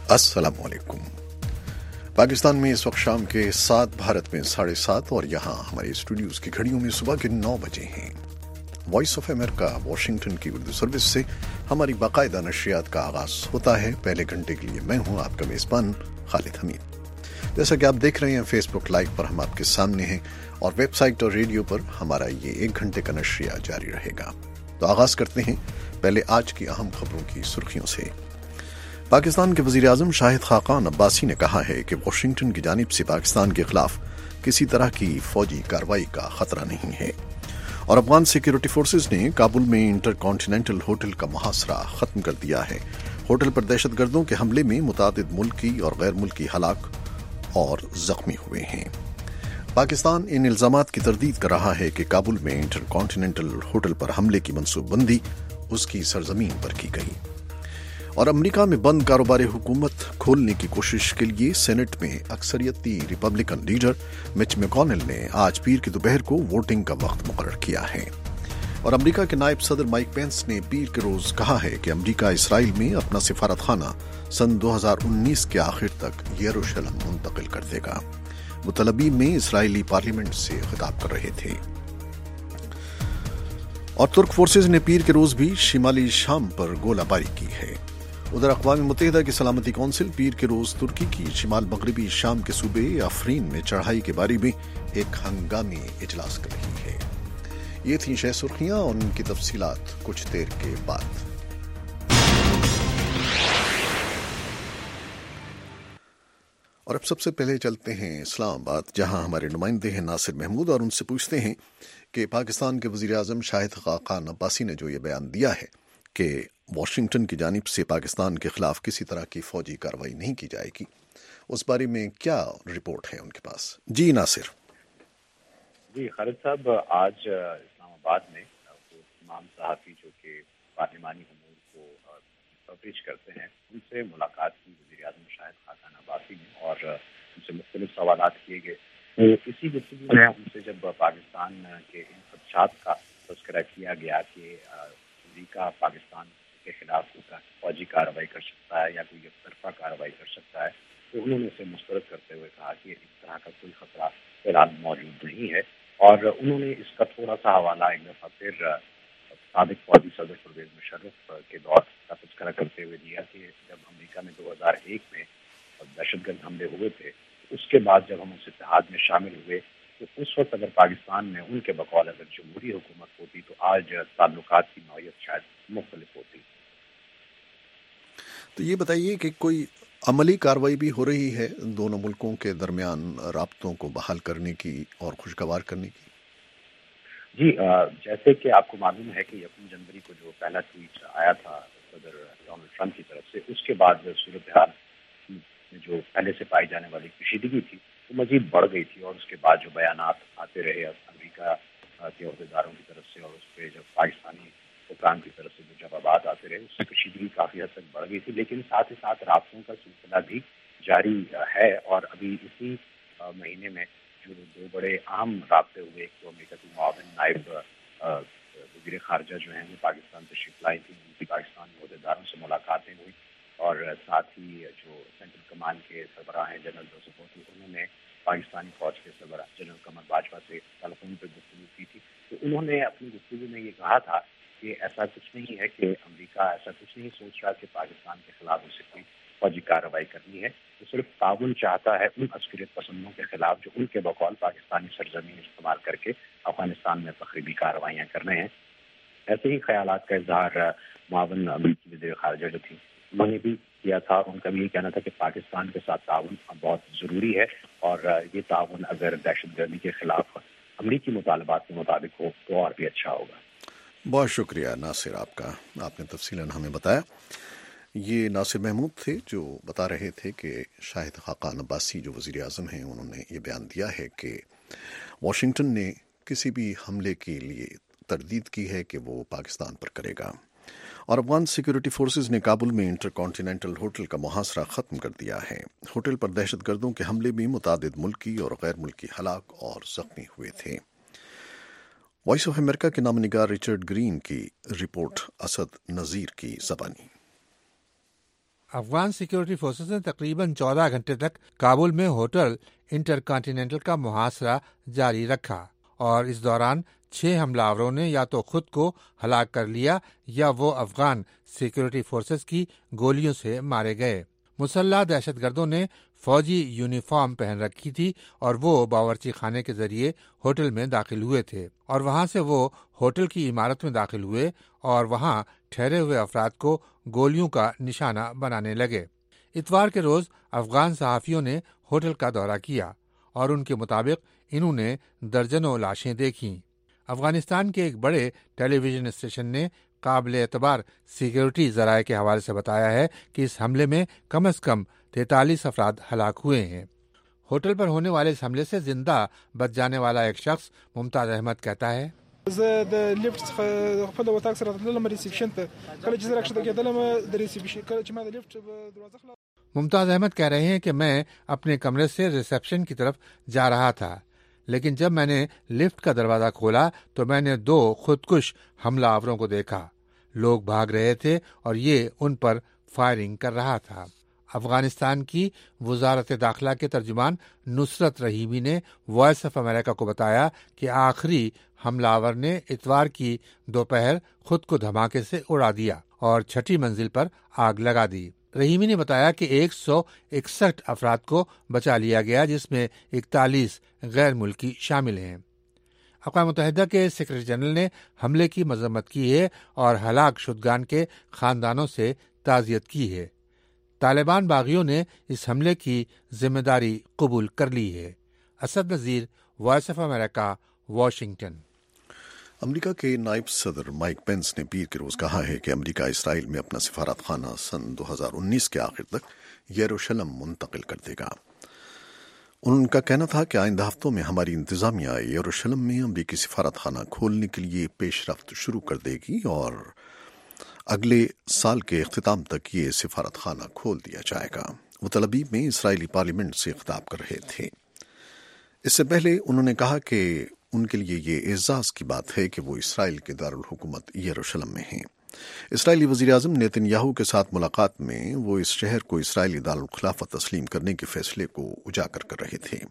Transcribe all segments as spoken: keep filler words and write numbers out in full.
अस्सलाम वालेकुम। पाकिस्तान में इस वक्त शाम के सात, भारत में साढ़े सात और यहाँ हमारे स्टूडियोज की घड़ियों में सुबह के नौ बजे हैं। वॉइस ऑफ अमेरिका वाशिंगटन की उर्दू सर्विस से हमारी बाकायदा नशरियात का आगाज होता है। पहले घंटे के लिए मैं हूँ आपका मेज़बान खालिद हमीद। जैसा कि आप देख रहे हैं, फेसबुक लाइव पर हम आपके सामने हैं और वेबसाइट और रेडियो पर हमारा ये एक घंटे का नशरिया जारी रहेगा। तो आगाज करते हैं पहले आज की अहम खबरों की सुर्खियों से। पाकिस्तान के वज़ीर आज़म शाहिद खाकान अब्बासी ने कहा है कि वाशिंगटन की जानिब से पाकिस्तान के खिलाफ किसी तरह की फौजी कार्रवाई का खतरा नहीं है और अफगान सिक्योरिटी फोर्सेज ने काबुल में इंटर कॉन्टिनेंटल होटल का मुहासरा खत्म कर दिया है। होटल पर दहशतगर्दों के हमले में मुतादिद मुल्की और गैर मुल्की हलाक और जख्मी हुए हैं। पाकिस्तान इन इल्जामात की तरदीद कर रहा है कि काबुल में इंटर कॉन्टिनेंटल होटल पर हमले की मनसूबबंदी उसकी सरजमीन पर की गई और अमेरिका में बंद कारोबारी हुकूमत खोलने की कोशिश के लिए सेनेट में अक्सरियती रिपब्लिकन लीडर मिच मैकॉनेल ने आज पीर की दोपहर को वोटिंग का वक्त मुकर्रर किया है और अमेरिका के नायब सदर माइक पेंस ने पीर के रोज कहा है कि अमेरिका इसराइल में अपना सिफारत खाना सन दो हज़ार उन्नीस के आखिर तक यरूशलेम मुंतकिल कर देगा। वो तल अवीव में इसराइली पार्लियामेंट से खिताब कर रहे थे और तुर्क फोर्सेज ने पीर के रोज भी शिमाली शाम पर गोलाबारी की है। उधर अक़वाम मुत्तहिदा की सलामती कौंसिल पीर के रोज तुर्की की शिमाल मगरबी शाम के सूबे अफरीन में चढ़ाई के बारे में एक हंगामी इजलास कर रही है। ये थी शह सुर्खियां और उनकी तफसीलात कुछ देर के बाद। और अब सबसे पहले चलते हैं इस्लामाबाद, जहां हमारे नुमाइंदे हैं नासिर महमूद और उनसे पूछते हैं कि पाकिस्तान के वज़ीर आज़म शाहिद खाकान अब्बासी ने जो ये बयान दिया है कि वाशिंगटन की जानिब से पाकिस्तान के खिलाफ किसी तरह की फौजी कार्रवाई नहीं की जाएगी, उस बारे में क्या रिपोर्ट है उनके पास? जी नासिर। जी खालिद साहब, आज इस्लामाबाद में तमाम सहाफ़ी जो कि पार्लिमानी अमूर को कवरेज करते हैं उनसे मुलाकात की वज़ीर आज़म शाहिद खाकान अब्बासी ने और उनसे मुख्तलिफ सवालात किए गए। तो इसी गुफ्तगू में उनसे जब पाकिस्तान के इन खदशात का तज़किरा किया गया कि अमेरिका पाकिस्तान के खिलाफ फौजी कार्रवाई कर सकता है या कोई एक तरफा कार्रवाई कर सकता है, तो उन्होंने इसे मुस्तरद करते हुए कहा कि इस तरह का कोई खतरा फिलहाल मौजूद नहीं है और उन्होंने इसका थोड़ा सा हवाला एक दफ़ा फिर साबिक फौजी सदर परवेज मुशर्रफ के दौर का तज़किरा करते हुए दिया कि जब अमेरिका में दो हज़ार एक में दहशतगर्द हमले हुए थे, उसके बाद जब हम उस इत्तेहाद में शामिल हुए तो उस वक्त अगर पाकिस्तान में उनके बकौल अगर जमहूरी हुकूमत होती तो आज ताल्लुकात की नौयत शायद मुख्तलिफ होती। तो ये बताइए कि कोई अमली कार्रवाई भी हो रही है दोनों मुल्कों के दरमियान राब्तों को बहाल करने की और खुशगवार करने की? जी, जैसे कि आपको मालूम है कि यकम जनवरी को जो पहला ट्वीट आया था सदर डोनाल्ड ट्रंप की तरफ से, उसके बाद सूरत हाल जो पहले से पाई जाने वाली कशीदगी थी वो मजीद बढ़ गई थी और उसके बाद जो बयानात आते रहे अमेरिका के अहदेदारों की तरफ से और उस पर जब पाकिस्तानी हुक्काम की तरफ से जो जवाबात आते रहे उससे कशीदगी काफ़ी हद तक बढ़ गई थी, लेकिन साथ ही साथ राब्तों का सिलसिला भी जारी है और अभी इसी महीने में जो दो बड़े अहम राब्ते हुए, एक तो अमेरिका की मुआविन नायब वज़ीर ख़ारजा जो हैं वो पाकिस्तान तशरीफ़ लाई थी, उनकी पाकिस्तानी अहदेदारों से मुलाकातें हुई और साथ ही जो सेंट्रल कमान के सरबराह हैं जनरल जोसेफ होती, उन्होंने पाकिस्तानी फौज के सरबराह जनरल कमर बाजवा से टेलीफोन पर गुफ्तगू की थी। तो उन्होंने अपनी गुफ्तगू में ये कहा था कि ऐसा कुछ नहीं है कि अमेरिका ऐसा कुछ नहीं सोच रहा कि पाकिस्तान के खिलाफ उसे कोई फौजी कार्रवाई करनी है, वो सिर्फ ताउन चाहता है उन अस्करियत पसंदों के खिलाफ जो उनके बकौल पाकिस्तानी सरजमीन इस्तेमाल करके अफगानिस्तान में तखरीबी कार्रवाइयाँ कर रहे हैं। ऐसे ही ख्यालात का इजहार मुआविन अमेरिकी वज़ीर ख़ारजा जो थी उन्होंने भी किया था। उनका भी ये कहना था कि पाकिस्तान के साथ ताउन बहुत ज़रूरी है और ये ताउन अगर दहशतगर्दी के खिलाफ अमरीकी मुतालबात के मुताबिक हो तो और भी अच्छा होगा। बहुत शुक्रिया नासिर आपका, आपने तफसीलन हमें बताया। ये नासिर महमूद थे जो बता रहे थे कि शाहिद खाकान अब्बासी जो वज़ीर आज़म हैं उन्होंने ये बयान दिया है कि वाशिंगटन ने किसी भी हमले के लिए तरदीद की है कि वो पाकिस्तान पर करेगा और अफगान सिक्योरिटी फोर्सेज ने काबुल में इंटर कॉन्टिनेंटल होटल का मुहासरा ख़त्म कर दिया है। होटल पर दहशतगर्दों के हमले में मुतादिद मुल्की और गैर मुल्की हलाक और जख्मी हुए थे। वॉइस ऑफ अमेरिका के नामनिगार रिचर्ड ग्रीन की रिपोर्ट, असद नज़ीर की ज़बानी। افغان سیکیورٹی فورسز نے تقریباً چودہ گھنٹے تک کابل میں ہوٹل انٹر کانٹیننٹل کا محاصرہ جاری رکھا اور اس دوران چھ حملہ آوروں نے یا تو خود کو ہلاک کر لیا یا وہ افغان سیکیورٹی فورسز کی گولیوں سے مارے گئے۔ مسلح دہشت گردوں نے فوجی یونیفارم پہن رکھی تھی اور وہ باورچی خانے کے ذریعے ہوٹل میں داخل ہوئے تھے اور وہاں سے وہ ہوٹل کی عمارت میں داخل ہوئے اور وہاں ٹھہرے ہوئے افراد کو گولیوں کا نشانہ بنانے لگے۔ اتوار کے روز افغان صحافیوں نے ہوٹل کا دورہ کیا اور ان کے مطابق انہوں نے درجنوں لاشیں دیکھیں۔ افغانستان کے ایک بڑے ٹیلی ویژن اسٹیشن نے قابل اعتبار سیکیورٹی ذرائع کے حوالے سے بتایا ہے کہ اس حملے میں کم از کم تینتالیس افراد ہلاک ہوئے ہیں۔ ہوٹل پر ہونے والے اس حملے سے زندہ بچ جانے والا ایک شخص ممتاز احمد کہتا ہے، زه د لیفټ څخه خپل وتاک سره تللم ریسپشن ته، کله چې زه راکښته کېدلم د ریسپشن کله چې ما د لیفټ دروازه خلاص۔ ممتاز احمد کہہ رہے ہیں کہ میں اپنے کمرے سے ریسپشن کی طرف جا رہا تھا، لیکن جب میں نے لفٹ کا دروازہ کھولا تو میں نے دو خودکش حملہ آوروں کو دیکھا۔ لوگ بھاگ رہے تھے اور یہ ان پر فائرنگ کر رہا تھا۔ افغانستان کی وزارت داخلہ کے ترجمان نصرت رحیمی نے وائس آف امریکہ کو بتایا کہ آخری حملہ آور نے اتوار کی دوپہر خود کو دھماکے سے اڑا دیا اور چھٹی منزل پر آگ لگا دی۔ رحیمی نے بتایا کہ ایک سو اکسٹھ افراد کو بچا لیا گیا، جس میں اکتالیس غیر ملکی شامل ہیں۔ اقوام متحدہ کے سیکرٹری جنرل نے حملے کی مذمت کی ہے اور ہلاک شدگان کے خاندانوں سے تعزیت کی ہے۔ طالبان باغیوں نے اس حملے کی ذمہ داری قبول کر لی ہے۔ Asad Nazir, voice of America, Washington. America کے نائب صدر مائک پینس نے پیر کے روز کہا ہے کہ امریکہ اسرائیل میں اپنا سفارت خانہ سن دو ہزار انیس کے آخر تک یروشلم منتقل کر دے گا۔ ان کا کہنا تھا کہ آئندہ ہفتوں میں ہماری انتظامیہ یروشلم میں امریکی سفارت خانہ کھولنے کے لیے پیش رفت شروع کر دے گی اور اگلے سال کے اختتام تک یہ سفارت خانہ کھول دیا جائے گا۔ وہ تل ابیب میں اسرائیلی پارلیمنٹ سے خطاب کر رہے تھے۔ اس سے پہلے انہوں نے کہا کہ ان کے لیے یہ اعزاز کی بات ہے کہ وہ اسرائیل کے دارالحکومت یروشلم میں ہیں۔ اسرائیلی وزیر اعظم نیتن یاہو کے ساتھ ملاقات میں وہ اس شہر کو اسرائیلی دارالخلافت تسلیم کرنے کے فیصلے کو اجاگر کر رہے تھے۔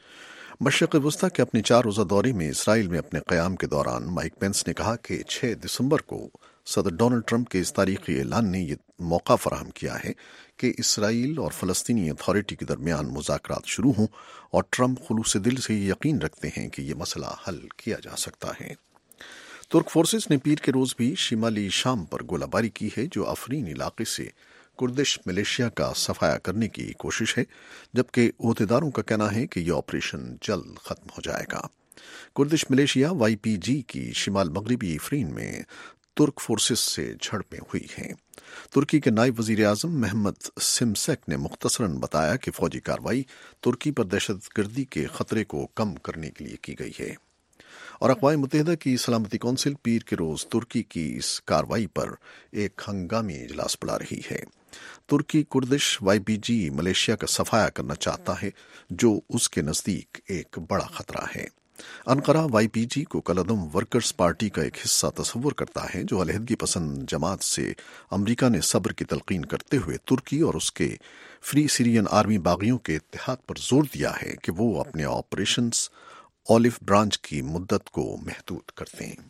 مشرق وسطیٰ کے اپنے چار روزہ دورے میں اسرائیل میں اپنے قیام کے دوران مائک پینس نے کہا کہ چھ دسمبر کو صدر ڈونلڈ ٹرمپ کے اس تاریخی اعلان نے یہ موقع فراہم کیا ہے کہ اسرائیل اور فلسطینی اتھارٹی کے درمیان مذاکرات شروع ہوں، اور ٹرمپ خلوص دل سے یقین رکھتے ہیں کہ یہ مسئلہ حل کیا جا سکتا ہے۔ ترک فورسز نے پیر کے روز بھی شمالی شام پر گولہ باری کی ہے، جو افرین علاقے سے کردش ملیشیا کا صفایا کرنے کی کوشش ہے، جبکہ عہدیداروں کا کہنا ہے کہ یہ آپریشن جلد ختم ہو جائے گا۔ کردش ملیشیا وائی پی جی کی شمال مغربی افرین میں ترک فورسز سے جھڑپیں ہوئی ہیں۔ ترکی کے نائب وزیر اعظم محمد سمسیک نے مختصراً بتایا کہ فوجی کارروائی ترکی پر دہشت گردی کے خطرے کو کم کرنے کے لیے کی گئی ہے، اور اقوام متحدہ کی سلامتی کونسل پیر کے روز ترکی کی اس کارروائی پر ایک ہنگامی اجلاس بلا رہی ہے۔ ترکی کردش وائی پی جی ملیشیا کا صفایا کرنا چاہتا ہے، جو اس کے نزدیک ایک بڑا خطرہ ہے۔ انقرہ وائی پی جی کو کلعدم ورکرز پارٹی کا ایک حصہ تصور کرتا ہے، جو علیحدگی پسند جماعت سے امریکہ نے صبر کی تلقین کرتے ہوئے ترکی اور اس کے فری سیرین آرمی باغیوں کے اتحاد پر زور دیا ہے کہ وہ اپنے آپریشنز اولیو برانچ کی مدت کو محدود کرتے ہیں۔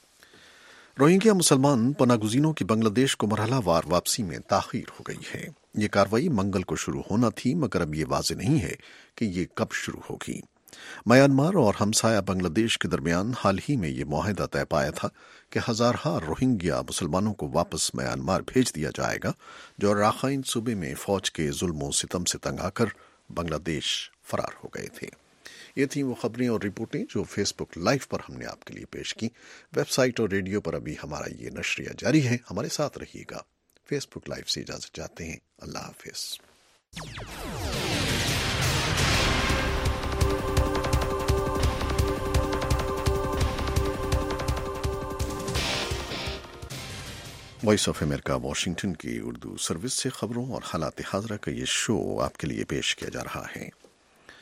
روہنگیا مسلمان پناہ گزینوں کی بنگلہ دیش کو مرحلہ وار واپسی میں تاخیر ہو گئی ہے۔ یہ کارروائی منگل کو شروع ہونا تھی، مگر اب یہ واضح نہیں ہے کہ یہ کب شروع ہوگی۔ میانمار اور ہمسایہ بنگلہ دیش کے درمیان حال ہی میں یہ معاہدہ طے پایا تھا کہ ہزارہا روہنگیا مسلمانوں کو واپس میانمار بھیج دیا جائے گا، جو راخائن صوبے میں فوج کے ظلم و ستم سے تنگ آ کر بنگلہ دیش فرار ہو گئے تھے۔ یہ تھیں وہ خبریں اور رپورٹیں جو فیس بک لائیو پر ہم نے آپ کے لیے پیش کی۔ ویب سائٹ اور ریڈیو پر ابھی ہمارا یہ نشریہ جاری ہے، ہمارے ساتھ رہیے گا۔ فیس بک لائیو سے اجازت چاہتے ہیں، اللہ حافظ۔ وائس آف امریکہ واشنگٹن کی اردو سروس سے خبروں اور حالات حاضرہ کا یہ شو آپ کے لیے پیش کیا جا رہا ہے۔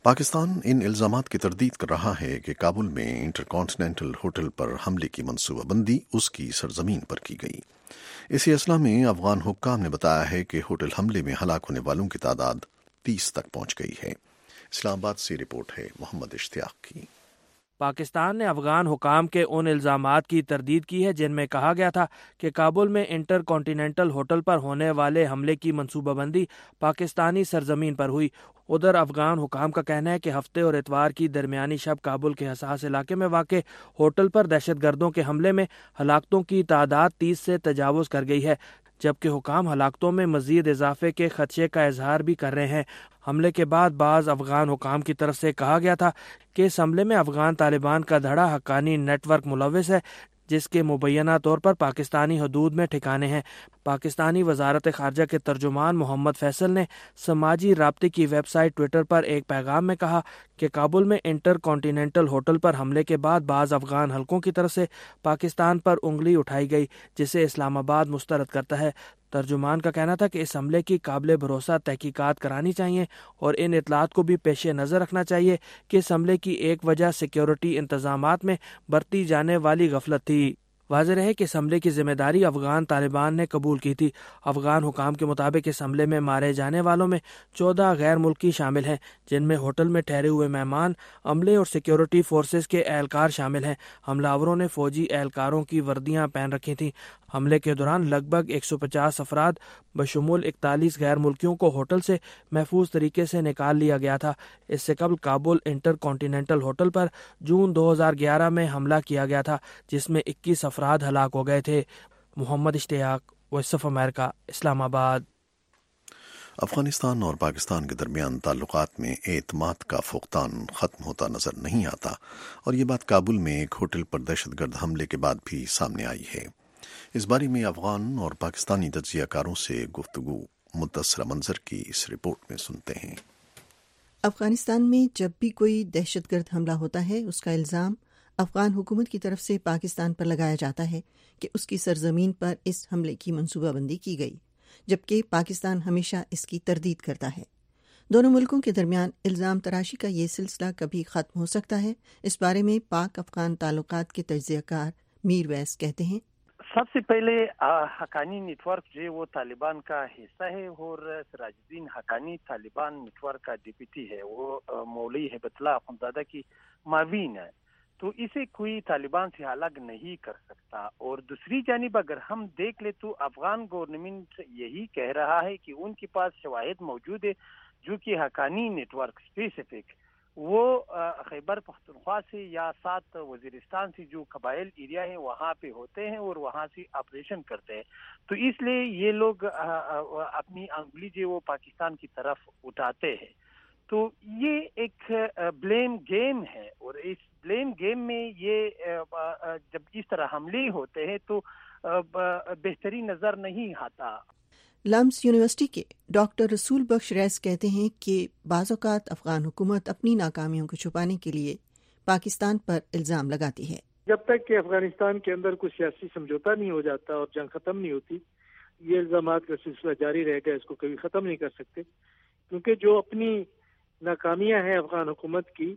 پاکستان ان الزامات کی تردید کر رہا ہے کہ کابل میں انٹر کانٹیننٹل ہوٹل پر حملے کی منصوبہ بندی اس کی سرزمین پر کی گئی۔ اسی اصلاح میں افغان حکام نے بتایا ہے کہ ہوٹل حملے میں ہلاک ہونے والوں کی تعداد تیس تک پہنچ گئی ہے۔ اسلام آباد سے رپورٹ ہے محمد اشتیاق کی۔ پاکستان نے افغان حکام کے ان الزامات کی تردید کی ہے جن میں کہا گیا تھا کہ کابل میں انٹر کانٹیننٹل ہوٹل پر ہونے والے حملے کی منصوبہ بندی پاکستانی سرزمین پر ہوئی۔ ادھر افغان حکام کا کہنا ہے کہ ہفتے اور اتوار کی درمیانی شب کابل کے حساس علاقے میں واقع ہوٹل پر دہشت گردوں کے حملے میں ہلاکتوں کی تعداد تیس سے تجاوز کر گئی ہے، جبکہ حکام ہلاکتوں میں مزید اضافے کے خدشے کا اظہار بھی کر رہے ہیں۔ حملے کے بعد بعض افغان حکام کی طرف سے کہا گیا تھا کہ اس حملے میں افغان طالبان کا دھڑا حقانی نیٹ ورک ملوث ہے، جس کے مبینہ طور پر پاکستانی حدود میں ٹھکانے ہیں۔ پاکستانی وزارت خارجہ کے ترجمان محمد فیصل نے سماجی رابطے کی ویب سائٹ ٹویٹر پر ایک پیغام میں کہا کہ کابل میں انٹر کانٹیننٹل ہوٹل پر حملے کے بعد بعض افغان حلقوں کی طرف سے پاکستان پر انگلی اٹھائی گئی، جسے اسلام آباد مسترد کرتا ہے۔ ترجمان کا کہنا تھا کہ اس حملے کی قابل بھروسہ تحقیقات کرانی چاہیے اور ان اطلاعات کو بھی پیش نظر رکھنا چاہیے کہ اس حملے کی ایک وجہ سیکیورٹی انتظامات میں برتی جانے والی غفلت تھی۔ واضح رہے کہ اس حملے کی ذمہ داری افغان طالبان نے قبول کی تھی۔ افغان حکام کے مطابق اس حملے میں مارے جانے والوں میں چودہ غیر ملکی شامل ہیں، جن میں ہوٹل میں ٹھہرے ہوئے مہمان، عملے اور سیکیورٹی فورسز کے اہلکار شامل ہیں۔ حملہ آوروں نے فوجی اہلکاروں کی وردیاں پہن رکھی تھیں۔ حملے کے دوران لگ بھگ ایک سو پچاس افراد بشمول اکتالیس غیر ملکیوں کو ہوٹل سے محفوظ طریقے سے نکال لیا گیا تھا۔ اس سے قبل کابل انٹر کانٹیننٹل ہوٹل پر جون دو ہزار گیارہ میں حملہ کیا گیا تھا، جس میں اکیس افراد ہلاک ہو گئے تھے۔ محمد اشتیاق، وائس آف امریکہ، اسلام آباد۔ افغانستان اور پاکستان کے درمیان تعلقات میں اعتماد کا فقدان ختم ہوتا نظر نہیں آتا، اور یہ بات کابل میں ایک ہوٹل پر دہشت گرد حملے کے بعد بھی سامنے آئی ہے۔ اس بارے میں افغان اور پاکستانی تجزیہ کاروں سے گفتگو متصرہ منظر کی اس رپورٹ میں سنتے ہیں۔ افغانستان میں جب بھی کوئی دہشت گرد حملہ ہوتا ہے، اس کا الزام افغان حکومت کی طرف سے پاکستان پر لگایا جاتا ہے کہ اس کی سرزمین پر اس حملے کی منصوبہ بندی کی گئی، جبکہ پاکستان ہمیشہ اس کی تردید کرتا ہے۔ دونوں ملکوں کے درمیان الزام تراشی کا یہ سلسلہ کبھی ختم ہو سکتا ہے؟ اس بارے میں پاک افغان تعلقات کے تجزیہ کار میر ویس کہتے ہیں۔ سب سے پہلے حقانی نیٹ ورک جو وہ طالبان کا حصہ ہے، اور Sirajuddin Haqqani Taliban network کا ڈپٹی ہے، وہ مولوی ہیبت اللہ اخندزادہ کی معاون ہے، تو اسے کوئی طالبان سے الگ نہیں کر سکتا۔ اور دوسری جانب اگر ہم دیکھ لیں تو افغان گورنمنٹ یہی کہہ رہا ہے کہ ان کے پاس شواہد موجود ہے جو کہ حقانی نیٹ ورک اسپیسیفک وہ خیبر پختونخوا سے یا ساتھ وزیرستان سے جو قبائل ایریا ہیں وہاں پہ ہوتے ہیں اور وہاں سے آپریشن کرتے ہیں، تو اس لیے یہ لوگ اپنی انگلی جو وہ پاکستان کی طرف اٹھاتے ہیں۔ تو یہ ایک بلیم گیم ہے، اور اس بلیم گیم میں یہ جب اس طرح حملے ہوتے ہیں تو بہتری نظر نہیں آتا۔ لمس یونیورسٹی کے ڈاکٹر رسول بخش ریس کہتے ہیں کہ بعض اوقات افغان حکومت اپنی ناکامیوں کو چھپانے کے لیے پاکستان پر الزام لگاتی ہے۔ جب تک کہ افغانستان کے اندر کوئی سیاسی سمجھوتا نہیں ہو جاتا اور جنگ ختم نہیں ہوتی، یہ الزامات کا سلسلہ جاری رہے گا، اس کو کبھی ختم نہیں کر سکتے، کیونکہ جو اپنی ناکامیاں ہیں افغان حکومت کی،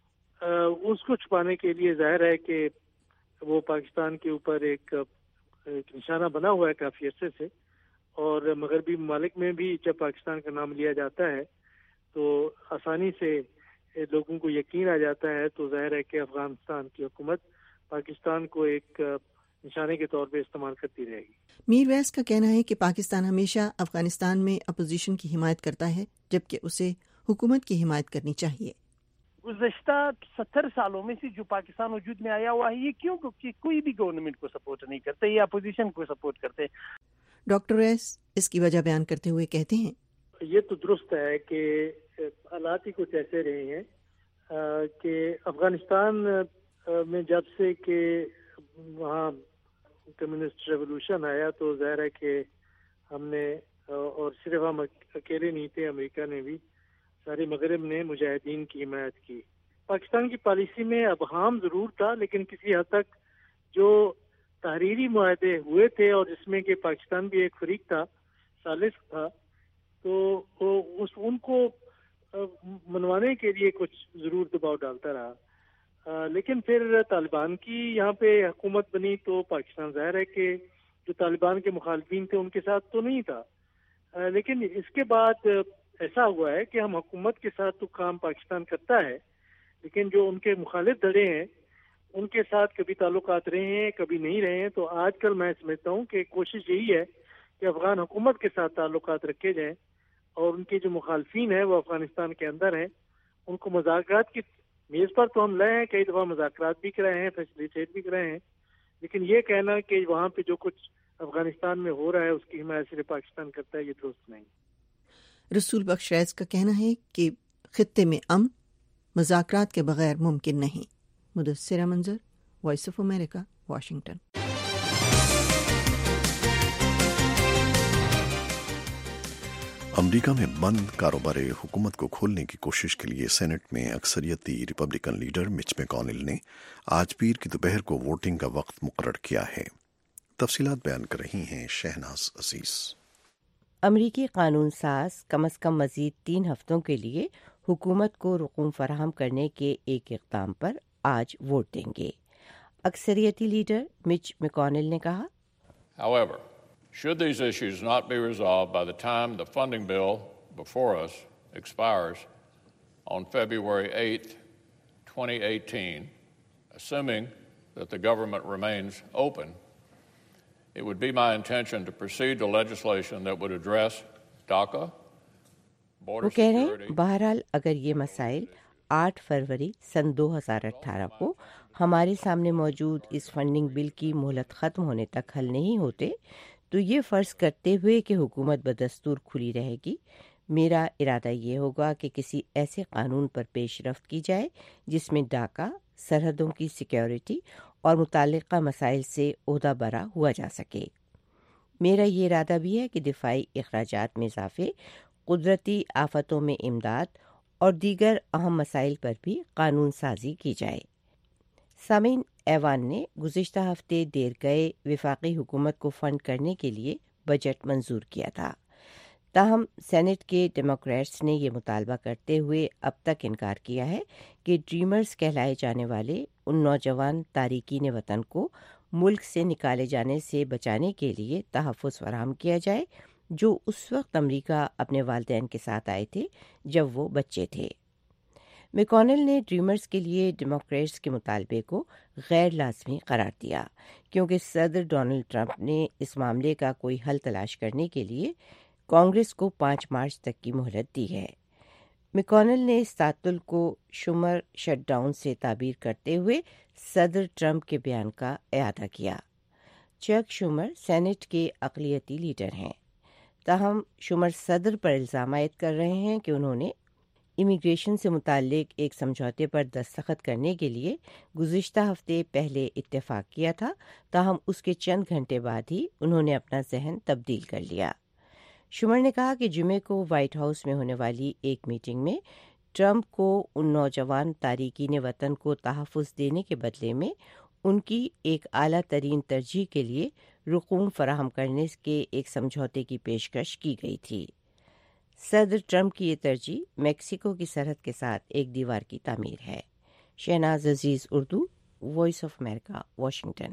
اس کو چھپانے کے لیے ظاہر ہے کہ وہ پاکستان کے اوپر ایک نشانہ بنا ہوا ہے کافی عرصے سے، اور مغربی ممالک میں بھی جب پاکستان کا نام لیا جاتا ہے تو آسانی سے لوگوں کو یقین آ جاتا ہے، تو ظاہر ہے کہ افغانستان کی حکومت پاکستان کو ایک نشانے کے طور پہ استعمال کرتی رہے گی۔ میر ویس کا کہنا ہے کہ پاکستان ہمیشہ افغانستان میں اپوزیشن کی حمایت کرتا ہے، جبکہ اسے حکومت کی حمایت کرنی چاہیے۔ گزشتہ ستر سالوں میں سے جو پاکستان وجود میں آیا ہوا ہے، یہ کیوں کہ کوئی بھی گورنمنٹ کو سپورٹ نہیں کرتے، یہ اپوزیشن کو سپورٹ کرتے۔ ڈاکٹر ریس اس کی وجہ بیان کرتے ہوئے کہتے ہیں، یہ تو درست ہے کہ حالات ہی کچھ ایسے رہے ہیں کہ افغانستان میں جب سے کہ وہاں کمیونسٹ ریولوشن آیا تو ظاہر ہے کہ ہم نے، اور صرف ہم اکیلے نہیں تھے، امریکہ نے بھی، سارے مغرب نے مجاہدین کی حمایت کی۔ پاکستان کی پالیسی میں ابہام ضرور تھا، لیکن کسی حد تک جو تحریری معاہدے ہوئے تھے اور جس میں کہ پاکستان بھی ایک فریق تھا، ثالث تھا، تو اس ان کو منوانے کے لیے کچھ ضرور دباؤ ڈالتا رہا. آ, لیکن پھر طالبان کی یہاں پہ حکومت بنی تو پاکستان ظاہر ہے کہ جو طالبان کے مخالفین تھے ان کے ساتھ تو نہیں تھا. آ, لیکن اس کے بعد ایسا ہوا ہے کہ ہم حکومت کے ساتھ تو کام پاکستان کرتا ہے، لیکن جو ان کے مخالف دھڑے ہیں ان کے ساتھ کبھی تعلقات رہے ہیں کبھی نہیں رہے ہیں. تو آج کل میں سمجھتا ہوں کہ کوشش یہی ہے کہ افغان حکومت کے ساتھ تعلقات رکھے جائیں اور ان کے جو مخالفین ہیں وہ افغانستان کے اندر ہیں ان کو مذاکرات کی میز پر تو ہم لائے ہیں، کئی دفعہ مذاکرات بھی کرائے ہیں، فیسیلیٹیٹ بھی کرائے ہیں، لیکن یہ کہنا کہ وہاں پہ جو کچھ افغانستان میں ہو رہا ہے اس کی حمایت صرف پاکستان کرتا ہے، یہ درست نہیں. رسول بخش ریز کا کہنا ہے کہ خطے میں امن مذاکرات کے بغیر ممکن نہیں. Mudassira Manzar, voice of America, Washington. America میں بند کاروبار حکومت کو کھولنے کی کوشش کے لیے سینٹ میں اکثریتی ریپبلکن لیڈر مچ میکونل نے آج پیر کی دوپہر کو ووٹنگ کا وقت مقرر کیا ہے. تفصیلات بیان کر رہی ہیں شہناز عزیز. امریکی قانون ساز کم از کم مزید تین ہفتوں کے لیے حکومت کو رقوم فراہم کرنے کے ایک اقدام پر آج ووٹ دیں گے. اکثریتی لیڈر مچ میکونل نے کہا، However, should these issues not be resolved by the time the funding bill before us expires on February eighth, twenty eighteen, assuming that the government remains open, it would be my intention to proceed to legislation that would address DACA, border وہ کہہ رہے security. ہیں بہرحال اگر یہ مسائل آٹھ فروری سن دو ہزار اٹھارہ کو ہمارے سامنے موجود اس فنڈنگ بل کی مہلت ختم ہونے تک حل نہیں ہوتے تو یہ فرض کرتے ہوئے کہ حکومت بدستور کھلی رہے گی، میرا ارادہ یہ ہوگا کہ کسی ایسے قانون پر پیش رفت کی جائے جس میں ڈاکہ، سرحدوں کی سیکیورٹی اور متعلقہ مسائل سے عہدہ برا ہوا جا سکے. میرا یہ ارادہ بھی ہے کہ دفاعی اخراجات میں اضافے، قدرتی آفتوں میں امداد اور دیگر اہم مسائل پر بھی قانون سازی کی جائے. سامعین، ایوان نے گزشتہ ہفتے دیر گئے وفاقی حکومت کو فنڈ کرنے کے لیے بجٹ منظور کیا تھا، تاہم سینٹ کے ڈیموکریٹس نے یہ مطالبہ کرتے ہوئے اب تک انکار کیا ہے کہ ڈریمرز کہلائے جانے والے ان نوجوان تارکین وطن کو ملک سے نکالے جانے سے بچانے کے لیے تحفظ فراہم کیا جائے جو اس وقت امریکہ اپنے والدین کے ساتھ آئے تھے جب وہ بچے تھے. میکونل نے ڈریمرز کے لیے ڈیموکریٹس کے مطالبے کو غیر لازمی قرار دیا کیونکہ صدر ڈونلڈ ٹرمپ نے اس معاملے کا کوئی حل تلاش کرنے کے لیے کانگریس کو پانچ مارچ تک کی مہلت دی ہے. میکونل نے اس تعطل کو شومر شٹ ڈاؤن سے تعبیر کرتے ہوئے صدر ٹرمپ کے بیان کا اعادہ کیا. چک شومر سینٹ کے اقلیتی لیڈر ہیں، تاہم شومر صدر پر الزام عائد کر رہے ہیں کہ انہوں نے امیگریشن سے متعلق ایک سمجھوتے پر دستخط کرنے کے لیے گزشتہ ہفتے پہلے اتفاق کیا تھا، تاہم اس کے چند گھنٹے بعد ہی انہوں نے اپنا ذہن تبدیل کر لیا. شومر نے کہا کہ جمعے کو وائٹ ہاؤس میں ہونے والی ایک میٹنگ میں ٹرمپ کو ان نوجوان تارکین وطن کو تحفظ دینے کے بدلے میں ان کی ایک اعلیٰ ترین ترجیح کے لیے رقوم فراہم کرنے کے ایک سمجھوتے کی پیشکش کی گئی تھی. صدر ٹرمپ کی یہ ترجیح میکسیکو کی سرحد کے ساتھ ایک دیوار کی تعمیر ہے. Shahnaz Aziz, Urdu, voice of America, Washington.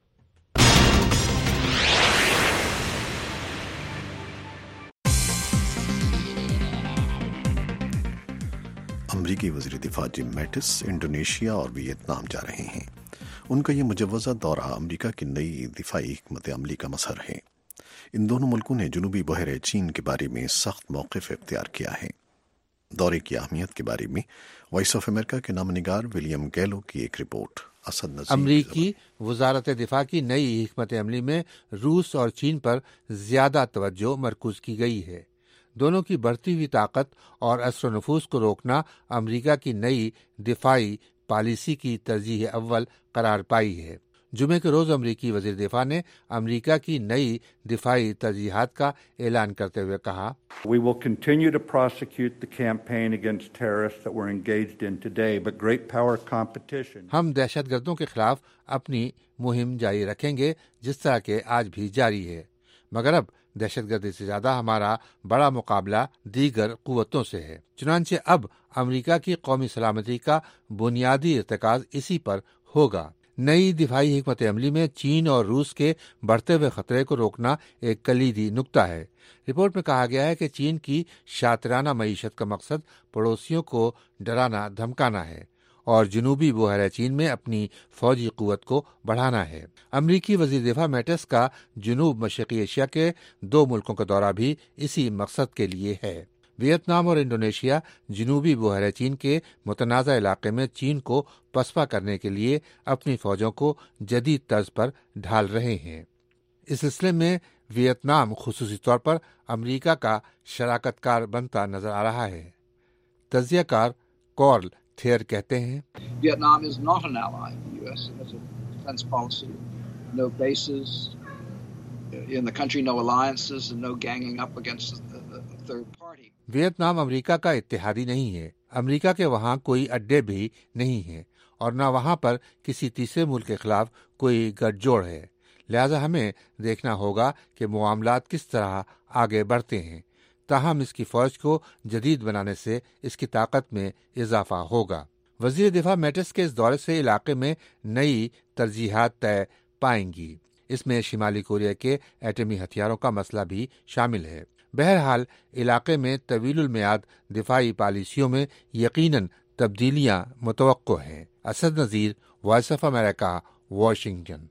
امریکی وزیر دفاع جم میٹس انڈونیشیا اور ویتنام جا رہے ہیں. ان کا یہ مجوزہ دورہ امریکہ کی نئی دفاعی حکمت عملی کا مظہر ہے. ان دونوں ملکوں نے جنوبی بحیرہ چین کے بارے میں سخت موقف اختیار کیا ہے. دورے کی اہمیت کے بارے میں وائس آف امریکہ کے نامہ نگار ولیم گیلو کی ایک رپورٹ. اسد نذیر. امریکی وزارت دفاع کی نئی حکمت عملی میں روس اور چین پر زیادہ توجہ مرکوز کی گئی ہے. دونوں کی بڑھتی ہوئی طاقت اور اثر و نفوذ کو روکنا امریکہ کی نئی دفاعی پالیسی کی ترجیح اول قرار پائی ہے. جمعے کے روز امریکی وزیر دفاع نے امریکہ کی نئی دفاعی ترجیحات کا اعلان کرتے ہوئے کہا، We will continue to prosecute the campaign against terrorists that we're engaged in today, but great power competition. ہم دہشت گردوں کے خلاف اپنی مہم جاری رکھیں گے جس طرح کہ آج بھی جاری ہے، مگر اب दहशत गर्दी से ज्यादा हमारा बड़ा मुकाबला दीगर कुव्वतों से है। चुनांचे अब अमेरिका की कौमी सलामती का बुनियादी इर्तिकाज इसी पर होगा। नई दिफाई हिकमत अमली में चीन और रूस के बढ़ते हुए खतरे को रोकना एक कलीदी नुक्ता है। रिपोर्ट में कहा गया है कि चीन की शातिराना मईशत का मकसद पड़ोसियों को डराना धमकाना है और जनूबी बहरा चीन में अपनी फौजी कुव्वत को बढ़ाना है। अमरीकी वजीर दिफा मैटिस का जनूब मशरकी एशिया के दो मुल्कों का दौरा भी इसी मकसद के लिए है। वियतनाम और इंडोनेशिया जनूबी बहरा चीन के मुतनाज़ा इलाके में चीन को पसपा करने के लिए अपनी फौजों को जदीद तर्ज पर ढाल रहे हैं। इस सिलसिले में वियतनाम खुसूसी तौर पर अमरीका का शराकतकार बनता नजर आ रहा है। तज्जियाकार कॉर्ल थेयर कहते हैं, Vietnam is not an ally of the U S. It has a defense policy, no bases in the country, no alliances, and no ganging up against a third party. Vietnam America का इत्तेहादी नहीं है। America के वहाँ कोई अड्डे भी नहीं है और न वहाँ पर किसी तीसरे मुल्क के खिलाफ कोई गठजोड़ है। लिहाजा हमें देखना होगा कि मामलात किस तरह आगे बढ़ते हैं। ताहम इसकी फौज को जदीद बनाने से इसकी ताकत में इजाफा होगा। वजीर दिफा मैटिस के इस दौरे से इलाके में नई तरजीहात तय पाएंगी। इसमें शिमाली कोरिया के एटमी हथियारों का मसला भी शामिल है। बहरहाल इलाके में तवीलुल मियाद दिफाई पॉलिसियों में यकीनन तब्दीलियां मुतवक्को हैं। Asad Nazir, voice of America, Washington.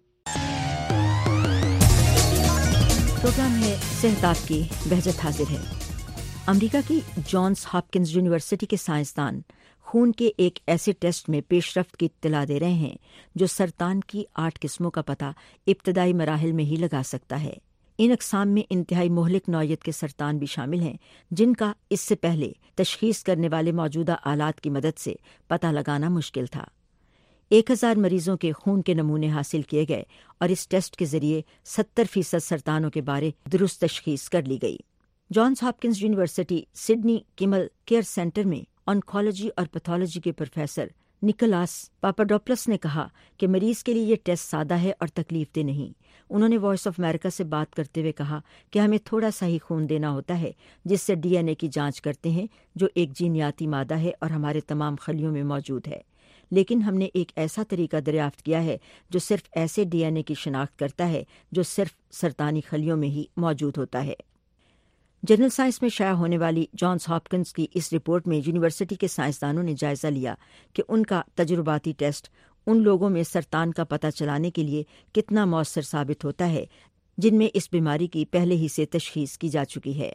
Programme है सेहतात की बहजत हाजिर है। अमेरिका की जॉन्स हॉपकिंस यूनिवर्सिटी के साइंसदान खून के एक ऐसे टेस्ट में पेशरफ्त की इत्तला दे रहे हैं जो सरतान की आठ किस्मों का पता इब्तदाई मराहिल में ही लगा सकता है। इन अक़साम में इंतहाई मोहलिक नौयत के सरतान भी शामिल हैं जिनका इससे पहले तशख़ीस करने वाले मौजूदा आलात की मदद से पता लगाना मुश्किल था। एक हज़ार मरीजों के खून के नमूने हासिल किए गए और इस टेस्ट के जरिए सत्तर फीसद सरतानों के बारे दुरुस्त तशख़ीस कर ली गई। Johns Hopkins University Sydney Kimmel care centre में ऑन्कोलॉजी और पैथोलॉजी के प्रोफेसर निकोलास पापाडोपलस ने कहा कि मरीज के लिए ये टेस्ट सादा है और तकलीफदेह नहीं। उन्होंने वॉइस ऑफ अमेरिका से बात करते हुए कहा कि हमें थोड़ा सा ही खून देना होता है जिससे डीएनए की जांच करते हैं जो एक जीनियाती मादा है और हमारे तमाम खलियों में मौजूद है, लेकिन हमने एक ऐसा तरीका दरियाफ्त किया है जो सिर्फ ऐसे डीएनए की शिनाख्त करता है जो सिर्फ सरतानी खलियों में ही मौजूद होता है। जनरल साइंस में शाया होने वाली जॉन्स हॉपकिंस की इस रिपोर्ट में यूनिवर्सिटी के साइंसदानों ने जायजा लिया कि उनका तजुर्बाती टेस्ट उन लोगों में सरतान का पता चलाने के लिए कितना मौसर साबित होता है जिनमें इस बीमारी की पहले ही से तशख़ीस की जा चुकी है।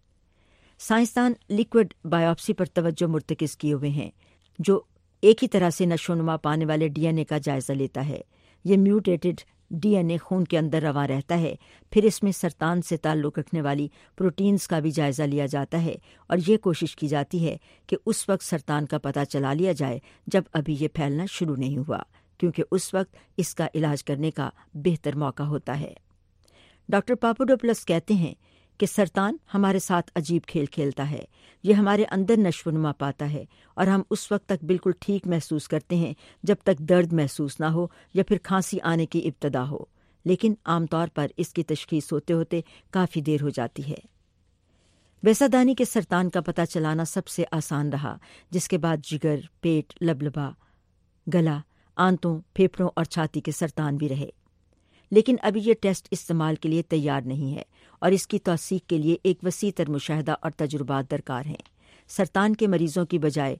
साइंसदान लिक्विड बायोप्सी पर तवज्जो मुर्तकिज़ किए हुए हैं जो एक ही तरह से नशोनुमा पाने वाले डीएनए का जायजा लेता है। ये म्यूटेटेड डीएनए खून के अंदर रवा रहता है, फिर इसमें सरतान से ताल्लुक़ रखने वाली प्रोटीन्स का भी जायजा लिया जाता है और ये कोशिश की जाती है कि उस वक्त सरतान का पता चला लिया जाए जब अभी ये फैलना शुरू नहीं हुआ, क्योंकि उस वक्त इसका इलाज करने का बेहतर मौका होता है। डॉक्टर पापाडोपलस कहते हैं कि सरतान हमारे साथ अजीब खेल खेलता है। ये हमारे अंदर नश्वनुमा पाता है और हम उस वक्त तक बिल्कुल ठीक महसूस करते हैं जब तक दर्द महसूस ना हो या फिर खांसी आने की इब्तदा हो, लेकिन आमतौर पर इसकी तशख़ीस होते होते काफ़ी देर हो जाती है। वैसादानी के सरतान का पता चलाना सबसे आसान रहा, जिसके बाद जिगर, पेट, लबलबा, गला, आंतों, फेफड़ों और छाती के सरतान भी रहे। लेकिन अभी ये टेस्ट इस्तेमाल के लिए तैयार नहीं है और इसकी तौसीक के लिए एक वसी तर मुशाहदा और तजुर्बात दरकार हैं। सरतान के मरीजों की बजाय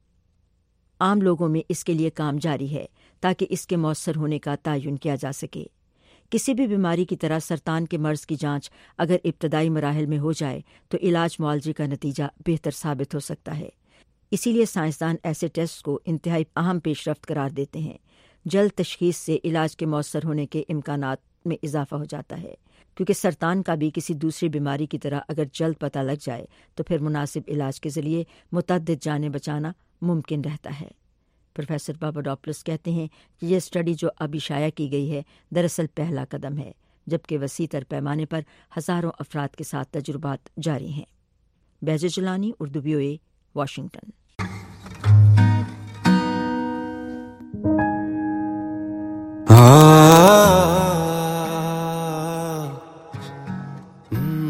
आम लोगों में इसके लिए काम जारी है ताकि इसके मौसर होने का तयन किया जा सके। किसी भी बीमारी की तरह सरतान के मर्ज की जांच अगर इब्तदाई मराहिल में हो जाए तो इलाज मुआलजे का नतीजा बेहतर साबित हो सकता है। इसीलिए साइंसदान ऐसे टेस्ट को इंतहाई अहम पेशरफ्त करार देते हैं। जल्द तशख़ीस से इलाज के मौसर होने के इम्कानात में इजाफा हो जाता है, क्योंकि सरतान का भी किसी दूसरी बीमारी की तरह अगर जल्द पता लग जाए तो फिर मुनासिब इलाज के ज़रिए मुतअद्दिद जानें बचाना मुमकिन रहता है। प्रोफेसर पापाडोपलस कहते हैं कि यह स्टडी जो अभी शाया की गई है दरअसल पहला कदम है, जबकि वसी तर पैमाने पर हज़ारों अफराद के साथ तजुर्बात जारी हैं। Baiz Jilani, Urdu VOA, Washington. Ah, mm.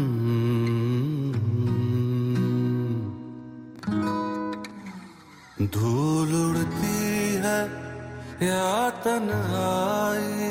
तन्हाई।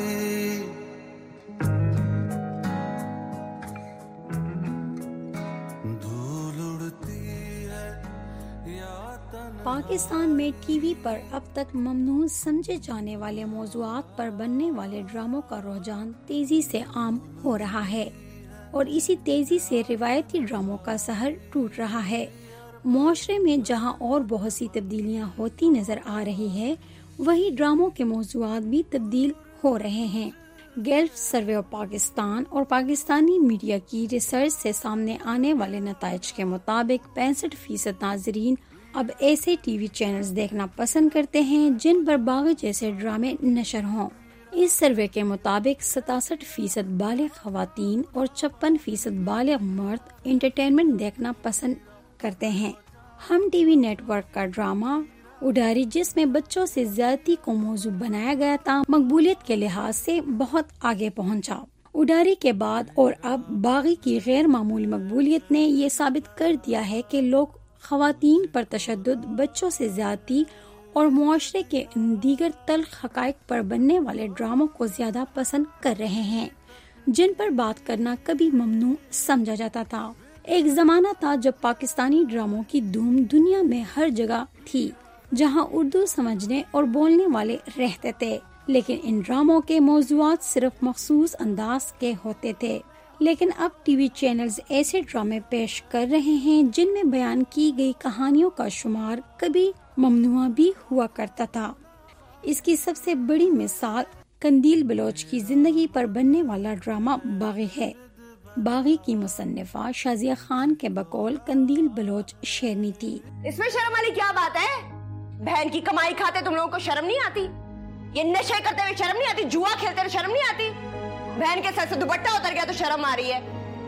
पाकिस्तान में टीवी पर अब तक ममनू समझे जाने वाले मौज़ूआत पर बनने वाले ड्रामों का रुझान तेजी से आम हो रहा है और इसी तेजी से रिवायती ड्रामों का सहर टूट रहा है। मुआशरे में जहां और बहुत सी तब्दीलियां होती नजर आ रही है, वही ड्रामों के मौज़ूआत भी तब्दील हो रहे हैं। गल्फ सर्वे ऑफ पाकिस्तान और पाकिस्तानी मीडिया की रिसर्च से सामने आने वाले नताइज के मुताबिक पैंसठ फीसद नाजरीन अब ऐसे टीवी चैनल्स देखना पसंद करते हैं जिन पर बागी जैसे ड्रामे नशर हों। इस सर्वे के मुताबिक सतासठ फीसद बालिग खवातीन और छप्पन फीसद बालिग मर्द एंटरटेनमेंट देखना पसंद करते हैं। हम टीवी नेटवर्क का ड्रामा उडारी, जिसमें बच्चों से ज्यादती को मौजू बनाया गया था, मकबूलियत के लिहाज से बहुत आगे पहुंचा। उडारी के बाद और अब बागी की गैर मामूली मकबूलियत ने ये साबित कर दिया है कि लोग खवातीन पर तशद्दुद, बच्चों से ज्यादती और मुआशरे के दीगर तल्ख हकाइक पर बनने वाले ड्रामों को ज्यादा पसंद कर रहे हैं, जिन पर बात करना कभी ममनू समझा जाता था। एक जमाना था जब पाकिस्तानी ड्रामों की धूम दुनिया में हर जगह थी, जहां उर्दू समझने और बोलने वाले रहते थे, लेकिन इन ड्रामों के मौज़ूआत सिर्फ मखसूस अंदाज के होते थे। लेकिन अब टीवी चैनल्स ऐसे ड्रामे पेश कर रहे हैं जिनमें बयान की गई कहानियों का शुमार कभी ममनुआ भी हुआ करता था। इसकी सबसे बड़ी मिसाल कंदील बलोच की जिंदगी पर बनने वाला ड्रामा बागी है। बागी की मुसन्निफा शाजिया खान के बकौल कंदील बलोच शेरनी थी। इसमें शर्म वाली क्या बात है? बहन की कमाई खाते तुम लोगों को शर्म नहीं आती? ये नशे करते हुए शर्म नहीं आती? जुआ खेलते हुए शर्म नहीं आती? बहन के सर से दुपट्टा उतर गया तो शर्म आ रही है?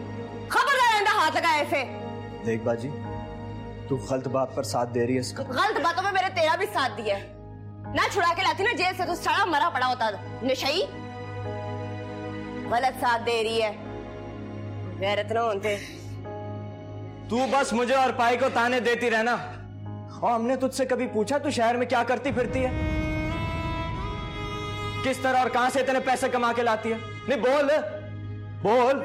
खबरदार आइंदा हाथ लगाए ऐसे। देख बाजी, तू गलत बात पर साथ दे रही है इसका। गलत बातों में मेरे तेरा भी साथ दिया है। ना छुड़ा के लाती ना जेल से तो सड़ा मरा पड़ा होता। नशई गलत साथ दे रही है। गैरत ना होते। तू बस मुझे और पाई को ताने देती रहना। और हमने तुझसे कभी पूछा तू शहर में क्या करती फिरती है? किस तरह और कहां से इतने पैसे कमा के लाती है? नहीं बोल बोल।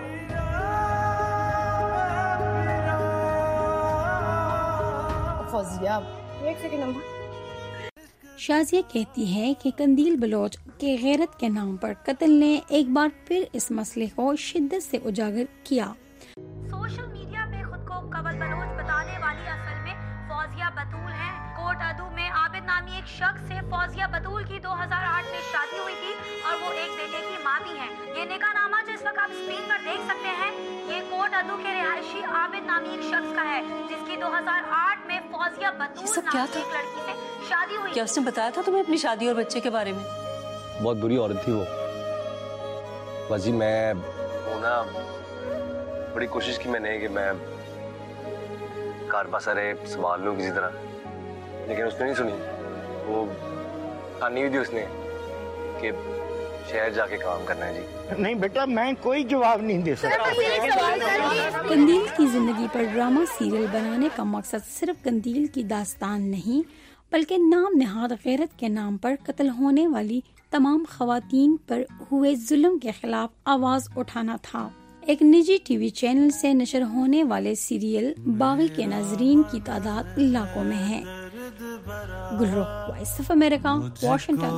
फौजिया एक सेकंड नंबर। शाजिया कहती है कि कंदील बलोच के गैरत के नाम पर कत्ल ने एक बार फिर इस मसले को शिद्दत से उजागर किया। सोशल मीडिया पे खुद को कवल बलोच बताने वाली असल में फौजिया बतूल है। कोट अदू में आबिद नामी एक शख्स से फौजिया बतूल की दो हज़ार आठ में शादी हुई थी और वो एक बेटे की मां भी है। ये निकाहनामा जो इस वक्त आप स्क्रीन पर देख सकते हैं, ये कोट अदू के रिहायशी आबिद नामी एक शख्स का है, जिसकी दो हज़ार आठ में फौजिया बतूल नामी एक लड़की से शादी हुई। क्या उसने बताया था तुम्हें अपनी शादी और बच्चे के बारे में? बहुत बुरी औरत थी वो। बाजी मैं वो ना बड़ी कोशिश की मैंने कि मैं कार सारे संभाल लूं किसी तरह, लेकिन उसने नहीं सुनी। वो ठानी हुई थी उसने कि शहर जाके काम करना है जी। नहीं बेटा, मैं कोई जवाब नहीं दे सकता। कंदील की जिंदगी पर ड्रामा सीरियल बनाने का मकसद सिर्फ कंदील की दास्तान नहीं, बल्कि नाम नहाद गैरत के नाम पर कत्ल होने वाली तमाम खवातीन पर हुए जुल्म के खिलाफ आवाज उठाना था। एक निजी टीवी चैनल से नशर होने वाले सीरियल बागी के नाजरीन की तादाद लाखों में है। Gulrukh, voice of America, Washington.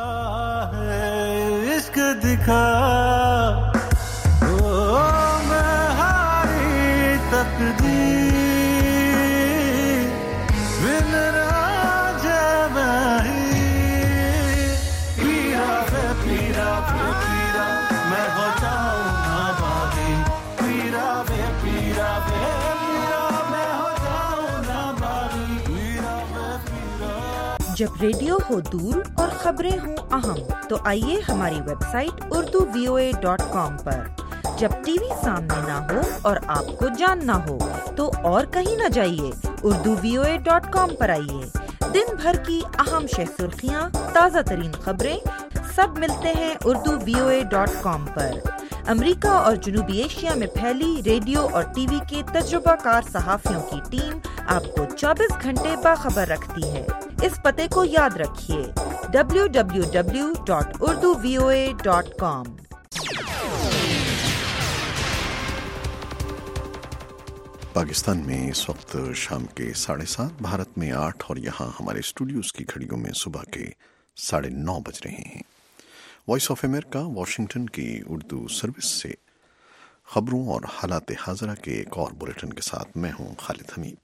इश्क दिखा ओ मैं हारी तकदीर बिन राजा नहीं। पीरा वे पीरा वे पीरा मैं हो जाऊं ना बागी। पीरा वे पीरा वे पीरा मैं हो जाऊं ना बागी। पीरा वे पीरा। जब रेडियो हो दूर और खबरें हो अहम, तो आइए हमारी website Urdu V O A dot com पर। जब टीवी सामने ना हो और आपको जानना हो तो और कहीं न जाइए, Urdu V O A dot com पर आइए। दिन भर की अहम शह सुर्खियाँ, ताज़ा तरीन खबरें सब मिलते हैं Urdu V O A dot com पर। امریکہ اور جنوبی ایشیا میں پھیلی ریڈیو اور ٹی وی کے تجربہ کار صحافیوں کی ٹیم آپ کو چوبیس گھنٹے باخبر رکھتی ہے۔ اس پتے کو یاد رکھیے W W W dot Urdu V O A dot com. Pakistan میں اس وقت شام کے ساڑھے سات، بھارت میں آٹھ اور یہاں ہمارے اسٹوڈیوز کی گھڑیوں میں صبح کے ساڑھے نو بج رہے ہیں۔ وائس آف امریکہ واشنگٹن کی اردو سروس سے خبروں اور حالات حاضرہ کے ایک اور بلیٹن کے ساتھ میں ہوں خالد حمید۔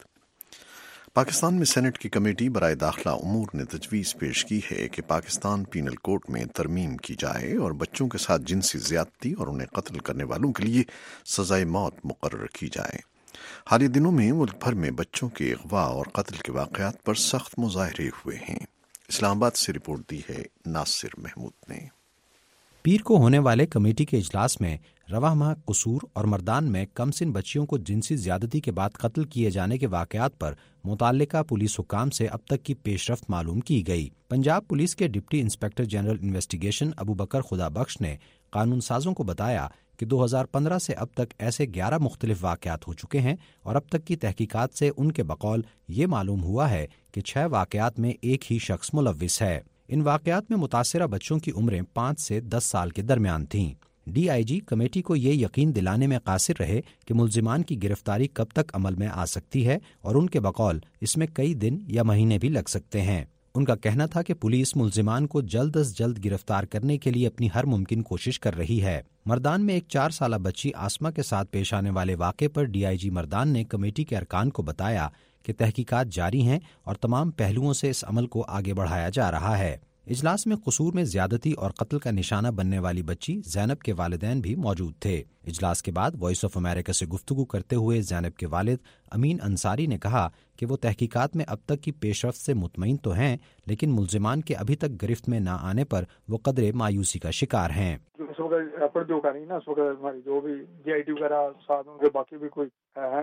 پاکستان میں سینٹ کی کمیٹی برائے داخلہ امور نے تجویز پیش کی ہے کہ پاکستان پینل کوڈ میں ترمیم کی جائے اور بچوں کے ساتھ جنسی زیادتی اور انہیں قتل کرنے والوں کے لیے سزائے موت مقرر کی جائے۔ حالیہ دنوں میں ملک بھر میں بچوں کے اغوا اور قتل کے واقعات پر سخت مظاہرے ہوئے ہیں۔ اسلام آباد سے رپورٹ دی ہے ناصر محمود نے۔ پیر کو ہونے والے کمیٹی کے اجلاس میں رواں ماہ قصور اور مردان میں کم سن بچیوں کو جنسی زیادتی کے بعد قتل کیے جانے کے واقعات پر متعلقہ پولیس حکام سے اب تک کی پیش رفت معلوم کی گئی۔ پنجاب پولیس کے deputy inspector general investigation Abu Bakr Khuda Bakhsh نے قانون سازوں کو بتایا کہ دو ہزار پندرہ سے اب تک ایسے گیارہ مختلف واقعات ہو چکے ہیں اور اب تک کی تحقیقات سے ان کے بقول یہ معلوم ہوا ہے کہ چھ واقعات میں ایک ہی شخص ملوث ہے۔ ان واقعات میں متاثرہ بچوں کی عمریں پانچ سے دس سال کے درمیان تھیں۔ ڈی آئی جی کمیٹی کو یہ یقین دلانے میں قاصر رہے کہ ملزمان کی گرفتاری کب تک عمل میں آ سکتی ہے اور ان کے بقول اس میں کئی دن یا مہینے بھی لگ سکتے ہیں۔ ان کا کہنا تھا کہ پولیس ملزمان کو جلد از جلد گرفتار کرنے کے لیے اپنی ہر ممکن کوشش کر رہی ہے۔ مردان میں ایک چار سالہ بچی آسما کے ساتھ پیش آنے والے واقعے پر ڈی آئی جی مردان نے کمیٹی کے ارکان کو بتایا کہ تحقیقات جاری ہیں اور تمام پہلوؤں سے اس عمل کو آگے بڑھایا جا رہا ہے۔ اجلاس میں قصور میں زیادتی اور قتل کا نشانہ بننے والی بچی زینب کے والدین بھی موجود تھے۔ اجلاس کے بعد وائس آف امریکہ سے گفتگو کرتے ہوئے زینب کے والد امین انصاری نے کہا کہ وہ تحقیقات میں اب تک کی پیش رفت سے مطمئن تو ہیں، لیکن ملزمان کے ابھی تک گرفت میں نہ آنے پر وہ قدرے مایوسی کا شکار ہیں۔ اس وقت ایفرٹ جو کر رہی نا، اس وقت ہماری جو بھی ڈی آئی ٹی وغیرہ ساتھ ان کے باقی بھی کوئی ہے،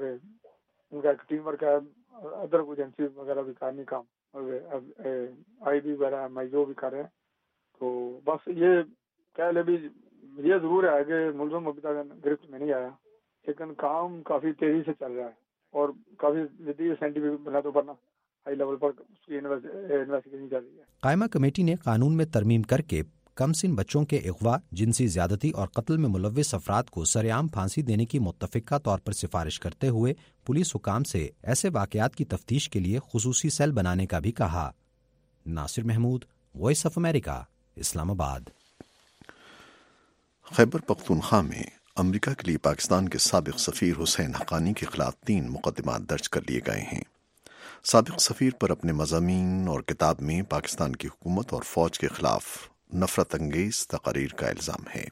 ان کا ایک ٹیم ورک ہے، ادر ایجنسی وغیرہ بھی کرنے کام آئی بی وغیرہ ایم آئی جو بھی کر رہے ہیں، تو بس یہ کہہ لے بھی یہ ضرور ہے کہ ملزم ابھی تک گرفت میں نہیں آیا، لیکن کام کافی تیزی سے چل رہا ہے اور کافی جدید سائنٹیفک بنیادوں پر نا ہائی لیول پر اس کی انویسٹیگیشن چل رہی ہے۔ قائمہ کمیٹی نے قانون میں ترمیم کر کے کم سن بچوں کے اغوا، جنسی زیادتی اور قتل میں ملوث افراد کو سرعام پھانسی دینے کی متفقہ طور پر سفارش کرتے ہوئے پولیس حکام سے ایسے واقعات کی تفتیش کے لیے خصوصی سیل بنانے کا بھی کہا۔ Nasir Mahmood, voice of America, Islamabad. Khyber Pakhtunkhwa میں امریکہ کے لیے پاکستان کے سابق سفیر حسین حقانی کے خلاف تین مقدمات درج کر لیے گئے ہیں۔ سابق سفیر پر اپنے مضامین اور کتاب میں پاکستان کی حکومت اور فوج کے خلاف نفرت انگیز تقاریر کا الزام ہے۔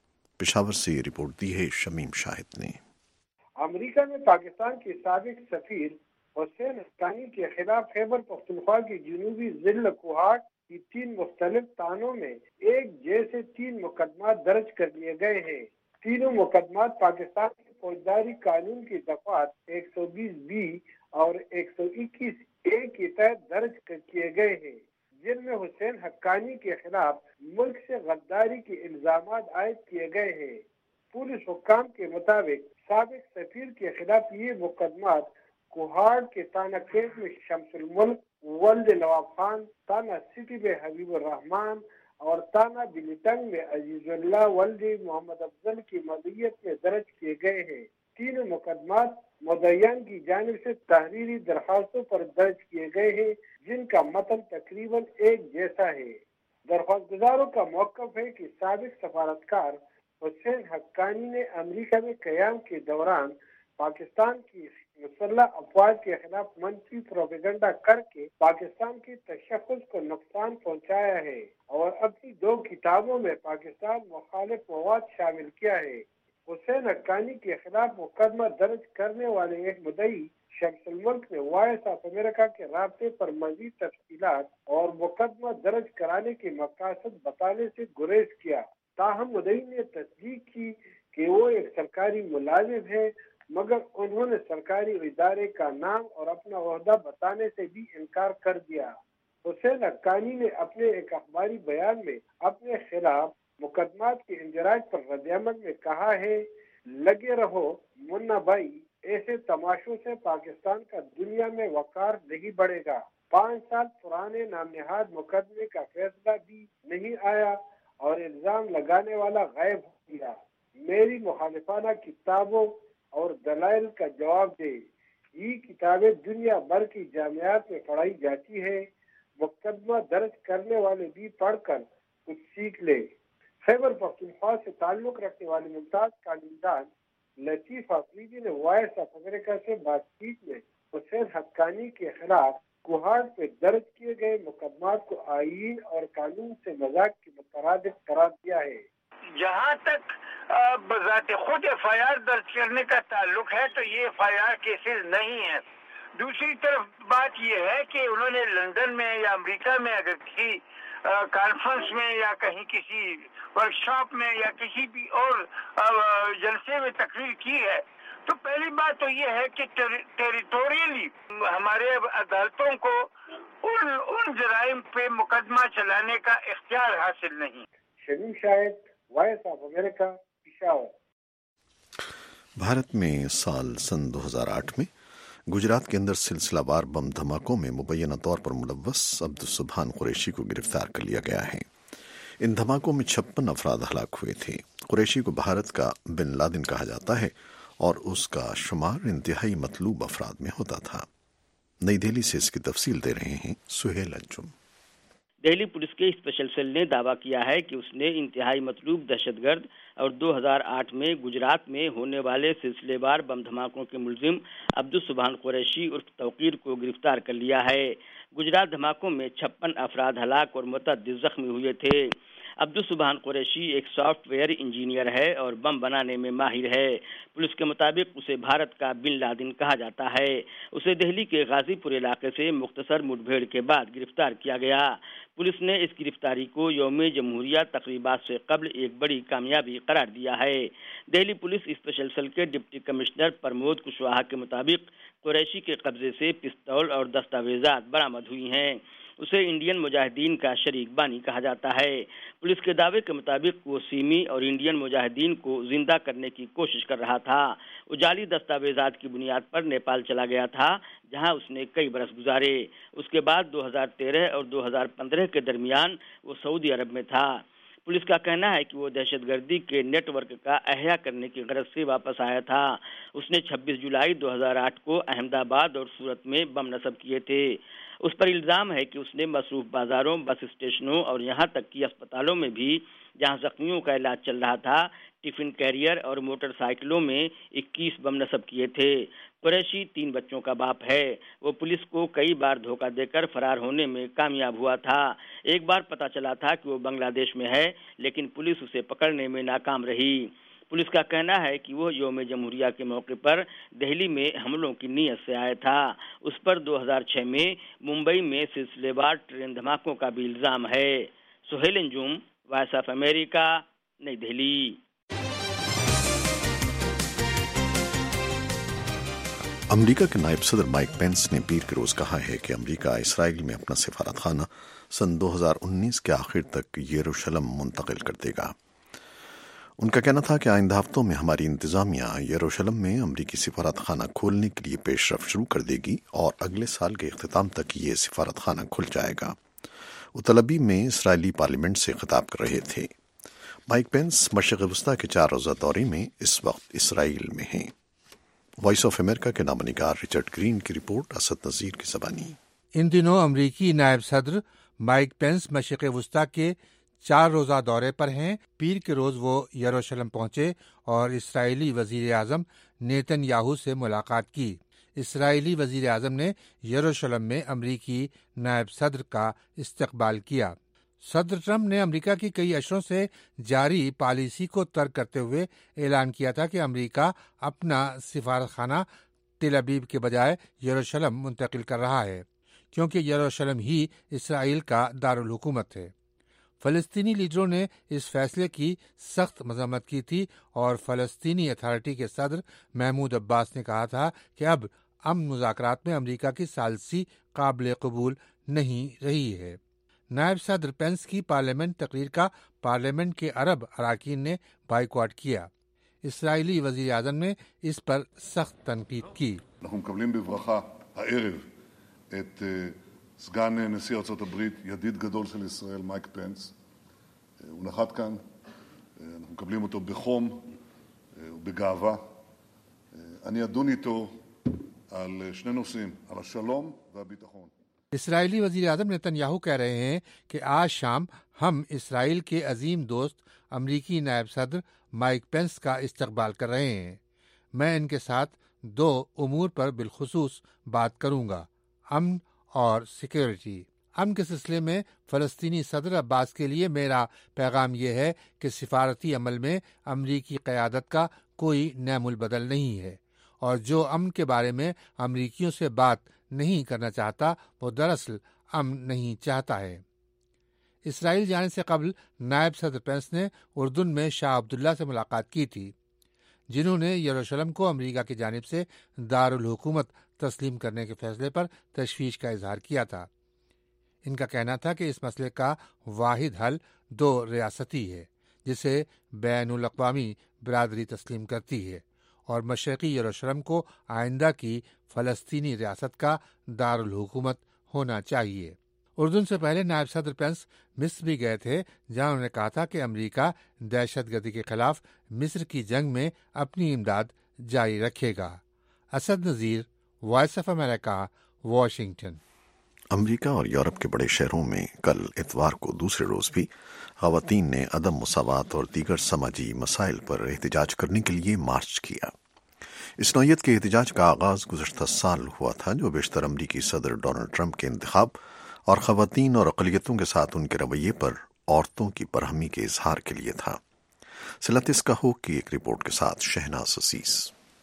پشاور سے یہ رپورٹ دی ہے شمیم شاہد نے۔ امریکہ میں پاکستان کے سابق سفیر حسین حقانی کے خلاف خیبر پختونخوا کی جنوبی ضلع کوہاٹ کی تین مختلف تھانوں میں ایک جیسے تین مقدمات درج کر لیے گئے ہیں۔ تینوں مقدمات پاکستان کے فوجداری قانون کی دفعات ایک سو بیس بی اور ایک سو اکیس اے کے تحت درج کیے گئے ہیں، جن میں حسین حقانی کے خلاف ملک سے غداری کے الزامات عائد کیے گئے ہیں۔ پولیس حکام کے مطابق سابق سفیر کے خلاف یہ مقدمات کوہاٹ کے تانہ کیمپ میں شمس الملک ولد نواب خان، تانہ سٹی میں حبیب الرحمان اور تانہ بلیٹنگ میں عزیز اللہ ولد محمد افضل کی مدعیت میں درج کیے گئے ہیں۔ تینوں مقدمات مدعیان کی جانب سے تحریری درخواستوں پر درج کیے گئے ہیں، جن کا متن تقریباً ایک جیسا ہے۔ درخواست گزاروں کا موقف ہے کہ سابق سفارتکار حسین حقانی نے امریکہ میں قیام کے دوران پاکستان کی مسلح افواج کے خلاف منفی پروپیگنڈا کر کے پاکستان کے تشخص کو نقصان پہنچایا ہے اور اپنی دو کتابوں میں پاکستان مخالف مواد شامل کیا ہے۔ حسین حقانی کے خلاف مقدمہ درج کرنے والے ایک مدعی شمس الملک نے وائس آف امریکہ کے رابطے پر مزید تفصیلات اور مقدمہ درج کرانے کے مقاصد بتانے سے گریز کیا، تاہم مدعی نے تصدیق کی کہ وہ ایک سرکاری ملازم ہے، مگر انہوں نے سرکاری ادارے کا نام اور اپنا عہدہ بتانے سے بھی انکار کر دیا۔ حسین حقانی نے اپنے ایک اخباری بیان میں اپنے خلاف مقدمات کے اندراج پر رد عمل میں کہا ہے، لگے رہو منا بھائی، ایسے تماشوں سے پاکستان کا دنیا میں وقار نہیں بڑھے گا۔ پانچ سال پرانے نام نہاد مقدمے کا فیصلہ بھی نہیں آیا اور الزام لگانے والا غائب ہو گیا۔ میری مخالفانہ کتابوں اور دلائل کا جواب دے۔ یہ کتابیں دنیا بھر کی جامعات میں پڑھائی جاتی ہے، مقدمہ درج کرنے والے بھی پڑھ کر کچھ سیکھ لے۔ خیبر پختونخوا سے تعلق رکھنے والے ممتاز قانوندان لطیف آفریدی نے وائس آف امریکہ سے بات چیت میں حسین حقانی کے خلاف کوہاٹ پہ درج کیے گئے مقدمات کو آئین اور قانون سے مذاق کے مترادف قرار دیا ہے۔ جہاں تک بذات خود ایف آئی آر درج کرنے کا تعلق ہے تو یہ ایف آئی آر کیسز نہیں ہے۔ دوسری طرف بات یہ ہے کہ انہوں نے لندن میں یا امریکہ میں اگر کسی کانفرنس میں یا کہیں کسی ورکشاپ میں یا کسی بھی اور جلسے میں تقریر کی ہے تو پہلی بات تو یہ ہے کہ ٹیریٹوریلی ہمارے عدالتوں کو ان ان جرائم پہ مقدمہ چلانے کا اختیار حاصل نہیں۔ Shamim Shahid, voice of America, Peshawar. Bharat میں سال سن دو ہزار آٹھ میں گجرات کے اندر سلسلہ وار بم دھماکوں میں مبینہ طور پر ملوث عبدالسبحان قریشی کو گرفتار کر لیا گیا ہے۔ ان دھماکوں میں چھپن افراد ہلاک ہوئے تھے۔ قریشی کو بھارت کا بن لادن کہا جاتا ہے اور اس کا شمار انتہائی مطلوب افراد میں ہوتا تھا۔ نئی دہلی سے اس کی تفصیل دے رہے ہیں سہیل انجم۔ دہلی پولیس کے اسپیشل سیل نے دعویٰ کیا ہے کہ اس نے انتہائی مطلوب دہشت گرد اور دو ہزار آٹھ میں گجرات میں ہونے والے سلسلے وار بم دھماکوں کے ملزم عبدالسبحان قریشی عرف توقیر کو گرفتار کر لیا ہے۔ گجرات دھماکوں میں چھپن افراد ہلاک اور متعدد زخمی ہوئے تھے۔ عبدالسبحان قریشی ایک سافٹ ویئر انجینئر ہے اور بم بنانے میں ماہر ہے۔ پولیس کے مطابق اسے بھارت کا بن لادن کہا جاتا ہے۔ اسے دہلی کے غازی پور علاقے سے مختصر مٹ بھیڑ کے بعد گرفتار کیا گیا۔ پولیس نے اس گرفتاری کو یوم جمہوریہ تقریبات سے قبل ایک بڑی کامیابی قرار دیا ہے۔ دہلی پولیس اسپیشل سیل کے ڈپٹی کمشنر پرمود کشواہا کے مطابق قریشی کے قبضے سے پستول اور دستاویزات برآمد ہوئی ہیں۔ اسے انڈین مجاہدین کا شریک بانی کہا جاتا ہے۔ پولیس کے دعوے کے مطابق وہ سیمی اور انڈین مجاہدین کو زندہ کرنے کی کوشش کر رہا تھا۔ وہ جعلی دستاویزات کی بنیاد پر نیپال چلا گیا تھا جہاں اس نے کئی برس گزارے۔ اس کے بعد دو ہزار تیرہ اور دو ہزار پندرہ کے درمیان وہ سعودی عرب میں تھا۔ پولیس کا کہنا ہے کہ وہ دہشت گردی کے نیٹ ورک کا احیا کرنے کی غرض سے واپس آیا تھا۔ اس نے چھبیس جولائی دو ہزار آٹھ کو احمد آباد اور سورت میں بم نصب کیے تھے۔ اس پر الزام ہے کہ اس نے مصروف بازاروں، بس اسٹیشنوں اور یہاں تک کہ اسپتالوں میں بھی جہاں زخمیوں کا علاج چل رہا تھا ٹفن کیریئر اور موٹر سائیکلوں میں اکیس بم نصب کیے تھے۔ قریشی تین بچوں کا باپ ہے۔ وہ پولیس کو کئی بار دھوکہ دے کر فرار ہونے میں کامیاب ہوا تھا۔ ایک بار پتہ چلا تھا کہ وہ بنگلہ دیش میں ہے لیکن پولیس اسے پکڑنے میں ناکام رہی۔ پولیس کا کہنا ہے کہ وہ یوم جمہوریہ کے موقع پر دہلی میں حملوں کی نیت سے آیا تھا۔ اس پر دو ہزار چھ میں ممبئی میں سلسلے وار ٹرین دھماکوں کا بھی الزام ہے۔ Sohail Anjum, voice of America, نئی دہلی۔ امریکہ کے نائب صدر مائک پینس نے پیر کے روز کہا ہے کہ امریکہ اسرائیل میں اپنا سفارت خانہ سن دو ہزار انیس کے آخر تک یروشلم منتقل کر دے گا۔ ان کا کہنا تھا کہ آئندہ ہفتوں میں ہماری انتظامیہ یروشلم میں امریکی سفارت خانہ کھولنے کے لیے پیش رفت شروع کر دے گی اور اگلے سال کے اختتام تک یہ سفارت خانہ کھل جائے گا۔ وہ تل ابیب میں اسرائیلی پارلیمنٹ سے خطاب کر رہے تھے۔ مائک پینس مشرق وسطیٰ کے چار روزہ دورے میں اس وقت اسرائیل میں ہیں۔ وائس آف امریکہ کے نامہ نگار رچرڈ گرین کی رپورٹ، اسد نذیر کی زبانی۔ ان دنوں امریکی نائب صدر مائک پینس مشرق وسطیٰ کے چار روزہ دورے پر ہیں۔ پیر کے روز وہ یروشلم پہنچے اور اسرائیلی وزیر اعظم نیتن یاہو سے ملاقات کی۔ اسرائیلی وزیر اعظم نے یروشلم میں امریکی نائب صدر کا استقبال کیا۔ صدر ٹرمپ نے امریکہ کی کئی اشروں سے جاری پالیسی کو ترک کرتے ہوئے اعلان کیا تھا کہ امریکہ اپنا سفارت خانہ تل ابیب کے بجائے یروشلم منتقل کر رہا ہے کیونکہ یروشلم ہی اسرائیل کا دارالحکومت ہے۔ فلسطینی لیڈروں نے اس فیصلے کی سخت مذمت کی تھی اور فلسطینی اتھارٹی کے صدر محمود عباس نے کہا تھا کہ اب امن مذاکرات میں امریکہ کی ثالثی قابل قبول نہیں رہی ہے۔ नायब सदर पेंस की पार्लियामेंट तकरीर का पार्लियामेंट के अरब अरकान ने बाइकआउट किया। इसराइली वजीर आज़म ने इस पर सख्त तनकीद की। אנחנו מקבלים בברכה הערב את סגן נשיא ארצות הברית, ידיד גדול של ישראל, מייק פנס. הוא נחת כאן, אנחנו מקבלים אותו בחום ובגאווה. אני אדון איתו על שני נושאים, על השלום והביטחון. इसराइली वजीर आज़म नेतन्याहू कह रहे हैं कि आज शाम हम इसराइल के अजीम दोस्त अमरीकी नायब सदर माइक पेंस का इस्तकबाल कर रहे हैं। मैं इनके साथ दो उमूर पर बिलखुसूस बात करूंगा, अमन और सिक्योरिटी। अमन के सिलसिले में फ़लस्तीनी सदर अब्बास के लिए मेरा पैगाम यह है कि सिफारती अमल में अमरीकी क़यादत का कोई नैमुल बदल नहीं है, और जो अमन के बारे में अमरीकियों से बात नहीं करना चाहता वो दरअसल अमन नहीं चाहता है। इसराइल जाने से कबल नायब सदर पेंस ने उर्दन में शाह अब्दुल्ला से मुलाकात की थी, जिन्होंने यरूशलेम को अमेरिका की जानिब से दारुल हुकूमत तस्लीम करने के फैसले पर तशवीश का इजहार किया था। इनका कहना था कि इस मसले का वाहिद हल दो रियासती है, जिसे बैनुल अक़वामी बरादरी तस्लीम करती है, और मशरक़ी यरूशलेम को आइंदा की फ़लस्तीनी रियासत का दारुल हुकूमत होना चाहिए। उर्दन से पहले नायब सदर पेंस मिस्र भी गए थे, जहां उन्होंने कहा था कि अमेरिका दहशतगर्दी के खिलाफ मिस्र की जंग में अपनी इमदाद जारी रखेगा। Asad Nazir, voice of America, Washington. America और यूरोप के बड़े शहरों में कल इतवार को दूसरे रोज भी ख़वातीन ने अदम मुसावात और दीगर समाजी मसाइल पर एहतजाज करने के लिए मार्च किया। इस नौयत के एहतजाज का आगाज गुज़श्ता साल हुआ था, जो बेशतर अमरीकी सदर डोनाल्ड ट्रंप के इंतखाब और ख़वातीन और अक़लियतों के साथ उनके रवैये पर औरतों की बरहमी के इजहार के लिए था। सिलत इसका हो की एक रिपोर्ट के साथ शहनाज असीस।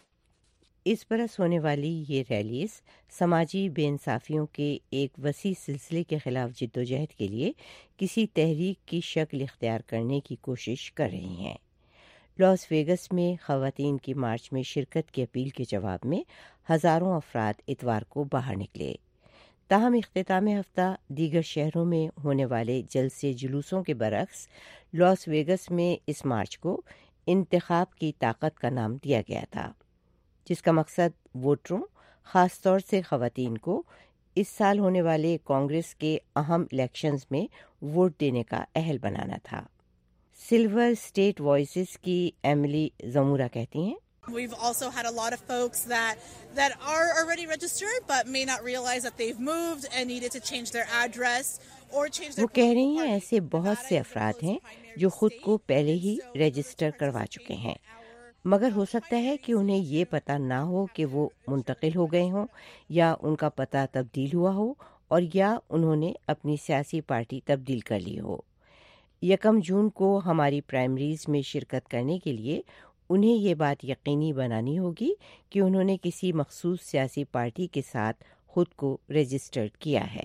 इस बरस होने वाली ये रैलीज समाजी बेइंसाफियों के एक वसी सिलसिले के खिलाफ जिद्दोजहद के लिए किसी तहरीक की शक्ल इख्तियार करने की कोशिश कर रही हैं। लॉस वेगस में ख़वातीन की मार्च में शिरकत की अपील के जवाब में हज़ारों अफराद इतवार को बाहर निकले। ताहम इख्तिताम हफ्ता दीगर शहरों में होने वाले जलसे जुलूसों के बरक्स लॉस वेगस में इस मार्च को इंतखाब की ताकत का नाम दिया गया था, जिसका मकसद वोटरों, ख़ास तौर से ख़वातीन को इस साल होने वाले कांग्रेस के अहम इलेक्शंस में वोट देने का अहल बनाना था। सिल्वर स्टेट वॉइसेस की एमिली जमूरा कहती हैं, We've also had a lot of folks that that are already registered but may not realize that they've moved and needed to change their address or change their वो कह रही हैं ऐसे बहुत से अफराद हैं जो खुद को पहले ही रजिस्टर करवा चुके हैं, मगर हो सकता है कि उन्हें ये पता ना हो कि वो मुंतकिल हो गए हों, या उनका पता तब्दील हुआ हो, और या उन्होंने अपनी सियासी पार्टी तब्दील कर ली हो। यकम जून को हमारी प्राइमरीज में शिरकत करने के लिए उन्हें ये बात यकीनी बनानी होगी कि उन्होंने किसी मखसूस सियासी पार्टी के साथ खुद को रजिस्टर्ड किया है।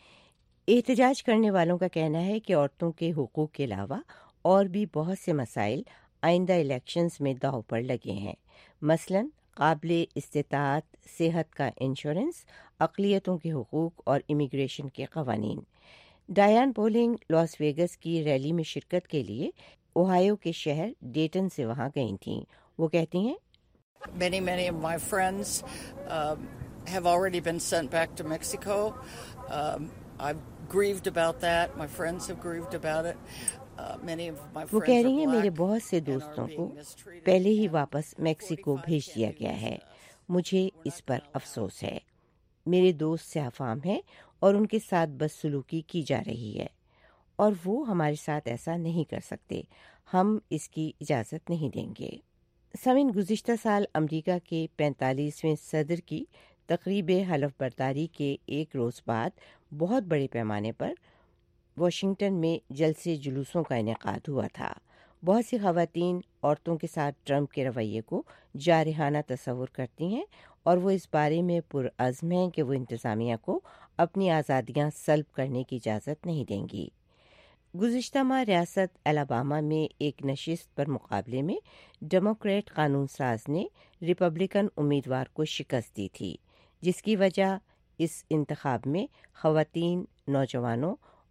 एहतजाज करने वालों का कहना है कि औरतों के हुकूक के अलावा और भी बहुत से मसाइल आइंदा इलेक्शंस में दांव पर लगे हैं, मसलन काबिले इस्तिताअत सेहत का इंश्योरेंस, अक़लियतों के हुकूक और इमिग्रेशन के क़वानीन। डायान पोलिंग लॉस वेगस की रैली में शिरकत के लिए ओहायो के शहर डेटन से वहां गई थीं। वो कहती हैं, Many, many of my friends um, have already been sent back to Mexico. Um, I've grieved about that. My friends have grieved about it. Uh, many of my वो friends कह are रही हैं मेरे black बहुत से दोस्तों को पहले ही वापस मेक्सिको भेज दिया गया है। मुझे इस पर अफसोस है। मेरे दोस्त स्याफाम हैं और उनके साथ बदसलूकी की जा रही है, और वो हमारे साथ ऐसा नहीं कर सकते। हम इसकी इजाज़त नहीं देंगे। समीन, गुज़िश्ता साल अमेरिका के पैंतालीसवें सदर की तकरीब हलफ बर्दारी के एक रोज़ बाद बहुत बड़े पैमाने पर वाशिंगटन में जलसे जुलूसों का इनेकाद हुआ था। बहुत सी ख़वातीन औरतों के साथ ट्रंप के रवैये को जारहाना तस्वुर करती हैं, और वो इस बारे में पुरअज़्म हैं कि वो इंतज़ामिया को अपनी आज़ादियाँ सल्ब करने की इजाज़त नहीं देंगी। गुज़िश्ता माह रियासत अलाबामा में एक नशिस्त पर मुकाबले में डेमोक्रेट कानून साज ने रिपब्लिकन उम्मीदवार को शिकस्त दी थी, जिसकी वजह इस इंतखाब में ख़वातीन, नौजवानों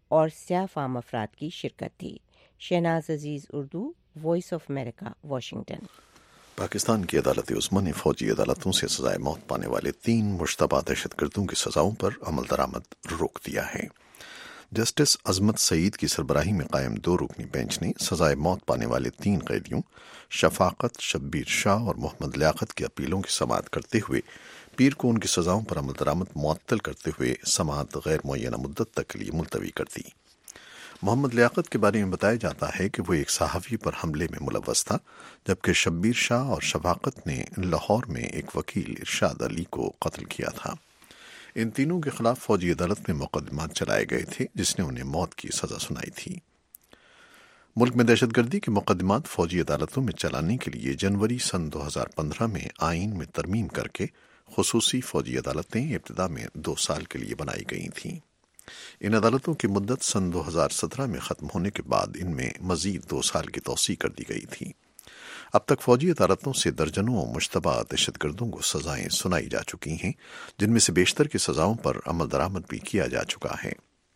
اور سیاہ فام افراد کی شرکت تھی۔ Shahnaz Aziz, Urdu, voice of America, Washington. Pakistan کی عدالت عظمیٰ نے فوجی عدالتوں سے سزائے موت پانے والے تین مشتبہ دہشت گردوں کی سزاؤں پر عمل درآمد روک دیا ہے۔ جسٹس عظمت سعید کی سربراہی میں قائم دو رکنی بینچ نے سزائے موت پانے والے تین قیدیوں شفاقت، شبیر شاہ اور محمد لیاقت کی اپیلوں کی سماعت کرتے ہوئے پیر کو ان کی سزاؤں پر عمل درآمد معطل کرتے ہوئے سماعت غیر معینہ مدت تک کے لیے ملتوی کر دی۔ محمد لیاقت کے بارے میں بتایا جاتا ہے کہ وہ ایک صحافی پر حملے میں ملوث تھا، جبکہ شبیر شاہ اور شفاقت نے لاہور میں ایک وکیل ارشاد علی کو قتل کیا تھا۔ ان تینوں کے خلاف فوجی عدالت میں مقدمات چلائے گئے تھے جس نے انہیں موت کی سزا سنائی تھی۔ ملک میں دہشت گردی کے مقدمات فوجی عدالتوں میں چلانے کے لیے جنوری سن دو ہزار پندرہ میں آئین میں ترمیم کر کے خصوصی فوجی عدالتیں ابتدا میں دو سال کے لیے بنائی گئی تھیں۔ ان عدالتوں کی مدت سن دو ہزار سترہ میں ختم ہونے کے بعد ان میں مزید دو سال کی توسیع کر دی گئی تھی۔ اب تک فوجی عدالتوں سے درجنوں مشتبہ دہشت گردوں کو سزائیں سنائی جا چکی ہیں، جن میں سے بیشتر کی سزاؤں پر عمل درآمد بھی کیا جا چکا ہے۔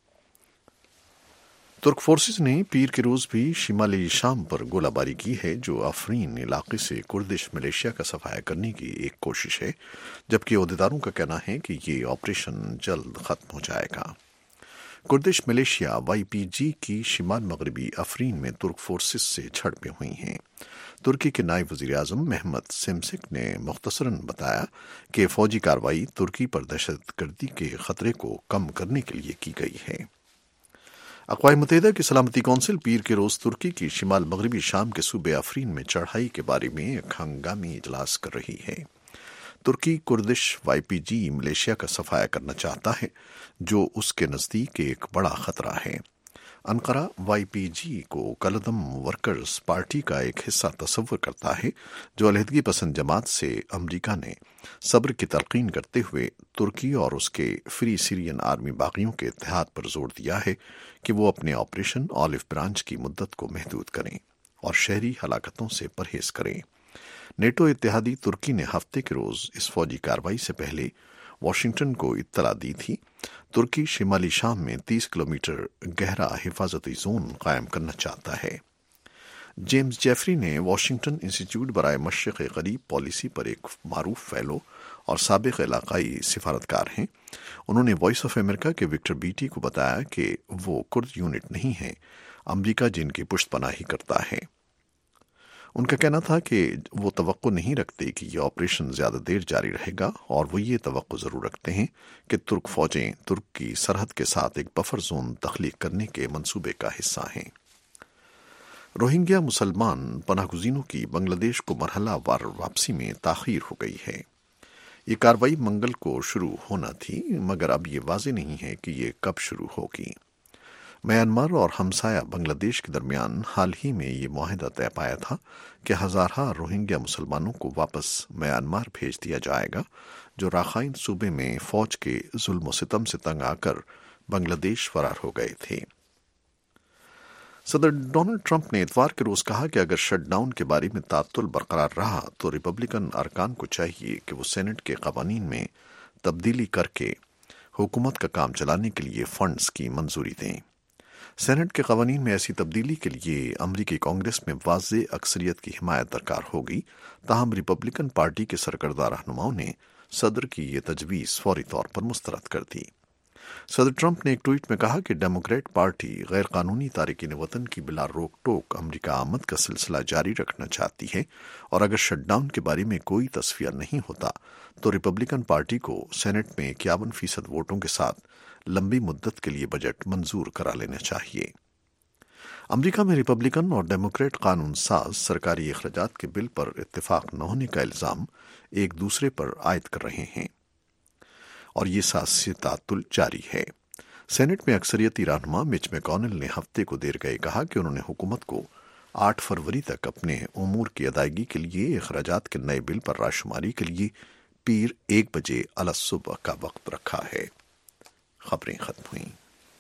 ترک فورسز نے پیر کے روز بھی شمالی شام پر گولہ باری کی ہے، جو آفرین علاقے سے کردش ملیشیا کا صفایا کرنے کی ایک کوشش ہے، جبکہ عہدیداروں کا کہنا ہے کہ یہ آپریشن جلد ختم ہو جائے گا۔ کردش ملیشیا وائی پی جی کی شمال مغربی آفرین میں ترک فورسز سے جھڑپیں ہوئی ہیں۔ ترکی کے نائب وزیر اعظم محمد سمسک نے مختصراً بتایا کہ فوجی کارروائی ترکی پر دہشت گردی کے خطرے کو کم کرنے کے لیے کی گئی ہے۔ اقوام متحدہ کی سلامتی کونسل پیر کے روز ترکی کی شمال مغربی شام کے صوبے آفرین میں چڑھائی کے بارے میں ایک ہنگامی اجلاس کر رہی ہے۔ ترکی کردش وائی پی جی ملیشیا کا صفایا کرنا چاہتا ہے، جو اس کے نزدیک ایک بڑا خطرہ ہے۔ انقرہ وائی پی جی کو کلدم ورکرز پارٹی کا ایک حصہ تصور کرتا ہے، جو علیحدگی پسند جماعت سے امریکہ نے صبر کی تلقین کرتے ہوئے ترکی اور اس کے فری سیرین آرمی باغیوں کے اتحاد پر زور دیا ہے کہ وہ اپنے آپریشن آلف برانچ کی مدت کو محدود کریں اور شہری ہلاکتوں سے پرہیز کریں۔ نیٹو اتحادی ترکی نے ہفتے کے روز اس فوجی کارروائی سے پہلے واشنگٹن کو اطلاع دی تھی۔ ترکی شمالی شام میں تیس کلومیٹر گہرا حفاظتی زون قائم کرنا چاہتا ہے۔ جیمز جیفری نے واشنگٹن انسٹیٹیوٹ برائے مشرق قریب پالیسی پر ایک معروف فیلو اور سابق علاقائی سفارتکار ہیں۔ انہوں نے وائس آف امریکہ کے وکٹر بیٹی کو بتایا کہ وہ کرد یونٹ نہیں ہے، امریکہ جن کی پشت پناہی کرتا ہے۔ ان کا کہنا تھا کہ وہ توقع نہیں رکھتے کہ یہ آپریشن زیادہ دیر جاری رہے گا، اور وہ یہ توقع ضرور رکھتے ہیں کہ ترک فوجیں ترک کی سرحد کے ساتھ ایک بفر زون تخلیق کرنے کے منصوبے کا حصہ ہیں۔ روہنگیا مسلمان پناہ گزینوں کی بنگلہ دیش کو مرحلہ وار واپسی میں تاخیر ہو گئی ہے۔ یہ کارروائی منگل کو شروع ہونا تھی، مگر اب یہ واضح نہیں ہے کہ یہ کب شروع ہوگی۔ میانمار اور ہمسایہ بنگلہ دیش کے درمیان حال ہی میں یہ معاہدہ طے پایا تھا کہ ہزارہ روہنگیا مسلمانوں کو واپس میانمار بھیج دیا جائے گا، جو راخائن صوبے میں فوج کے ظلم و ستم سے تنگ آ کر بنگلہ دیش فرار ہو گئے تھے۔ صدر ڈونلڈ ٹرمپ نے اتوار کے روز کہا کہ اگر شٹ ڈاؤن کے بارے میں تعطل برقرار رہا تو ریپبلکن ارکان کو چاہیے کہ وہ سینٹ کے قوانین میں تبدیلی کر کے حکومت کا کام چلانے کے لیے فنڈز کی منظوری دیں۔ سینٹ کے قوانین میں ایسی تبدیلی کے لیے امریکی کانگریس میں واضح اکثریت کی حمایت درکار ہوگی، تاہم ریپبلکن پارٹی کے سرکردہ رہنماؤں نے صدر کی یہ تجویز فوری طور پر مسترد کر دی۔ صدر ٹرمپ نے ایک ٹویٹ میں کہا کہ ڈیموکریٹ پارٹی غیر قانونی تارکین وطن کی بلا روک ٹوک امریکہ آمد کا سلسلہ جاری رکھنا چاہتی ہے، اور اگر شٹ ڈاؤن کے بارے میں کوئی تصفیہ نہیں ہوتا تو ریپبلکن پارٹی کو سینٹ میں اکیاون فیصد ووٹوں کے ساتھ لمبی مدت کے لیے بجٹ منظور کرا لینا چاہیے۔ امریکہ میں ریپبلکن اور ڈیموکریٹ قانون ساز سرکاری اخراجات کے بل پر اتفاق نہ ہونے کا الزام ایک دوسرے پر عائد کر رہے ہیں، اور یہ سیاسی تعطل جاری ہے۔ سینٹ میں اکثریتی رہنما مچ میکونل نے ہفتے کو دیر گئے کہا کہ انہوں نے حکومت کو آٹھ فروری تک اپنے امور کی ادائیگی کے لیے اخراجات کے نئے بل پر راشماری کے لیے پیر ایک بجے علی صبح کا وقت رکھا ہے۔ خبریں ختم ہوئیں۔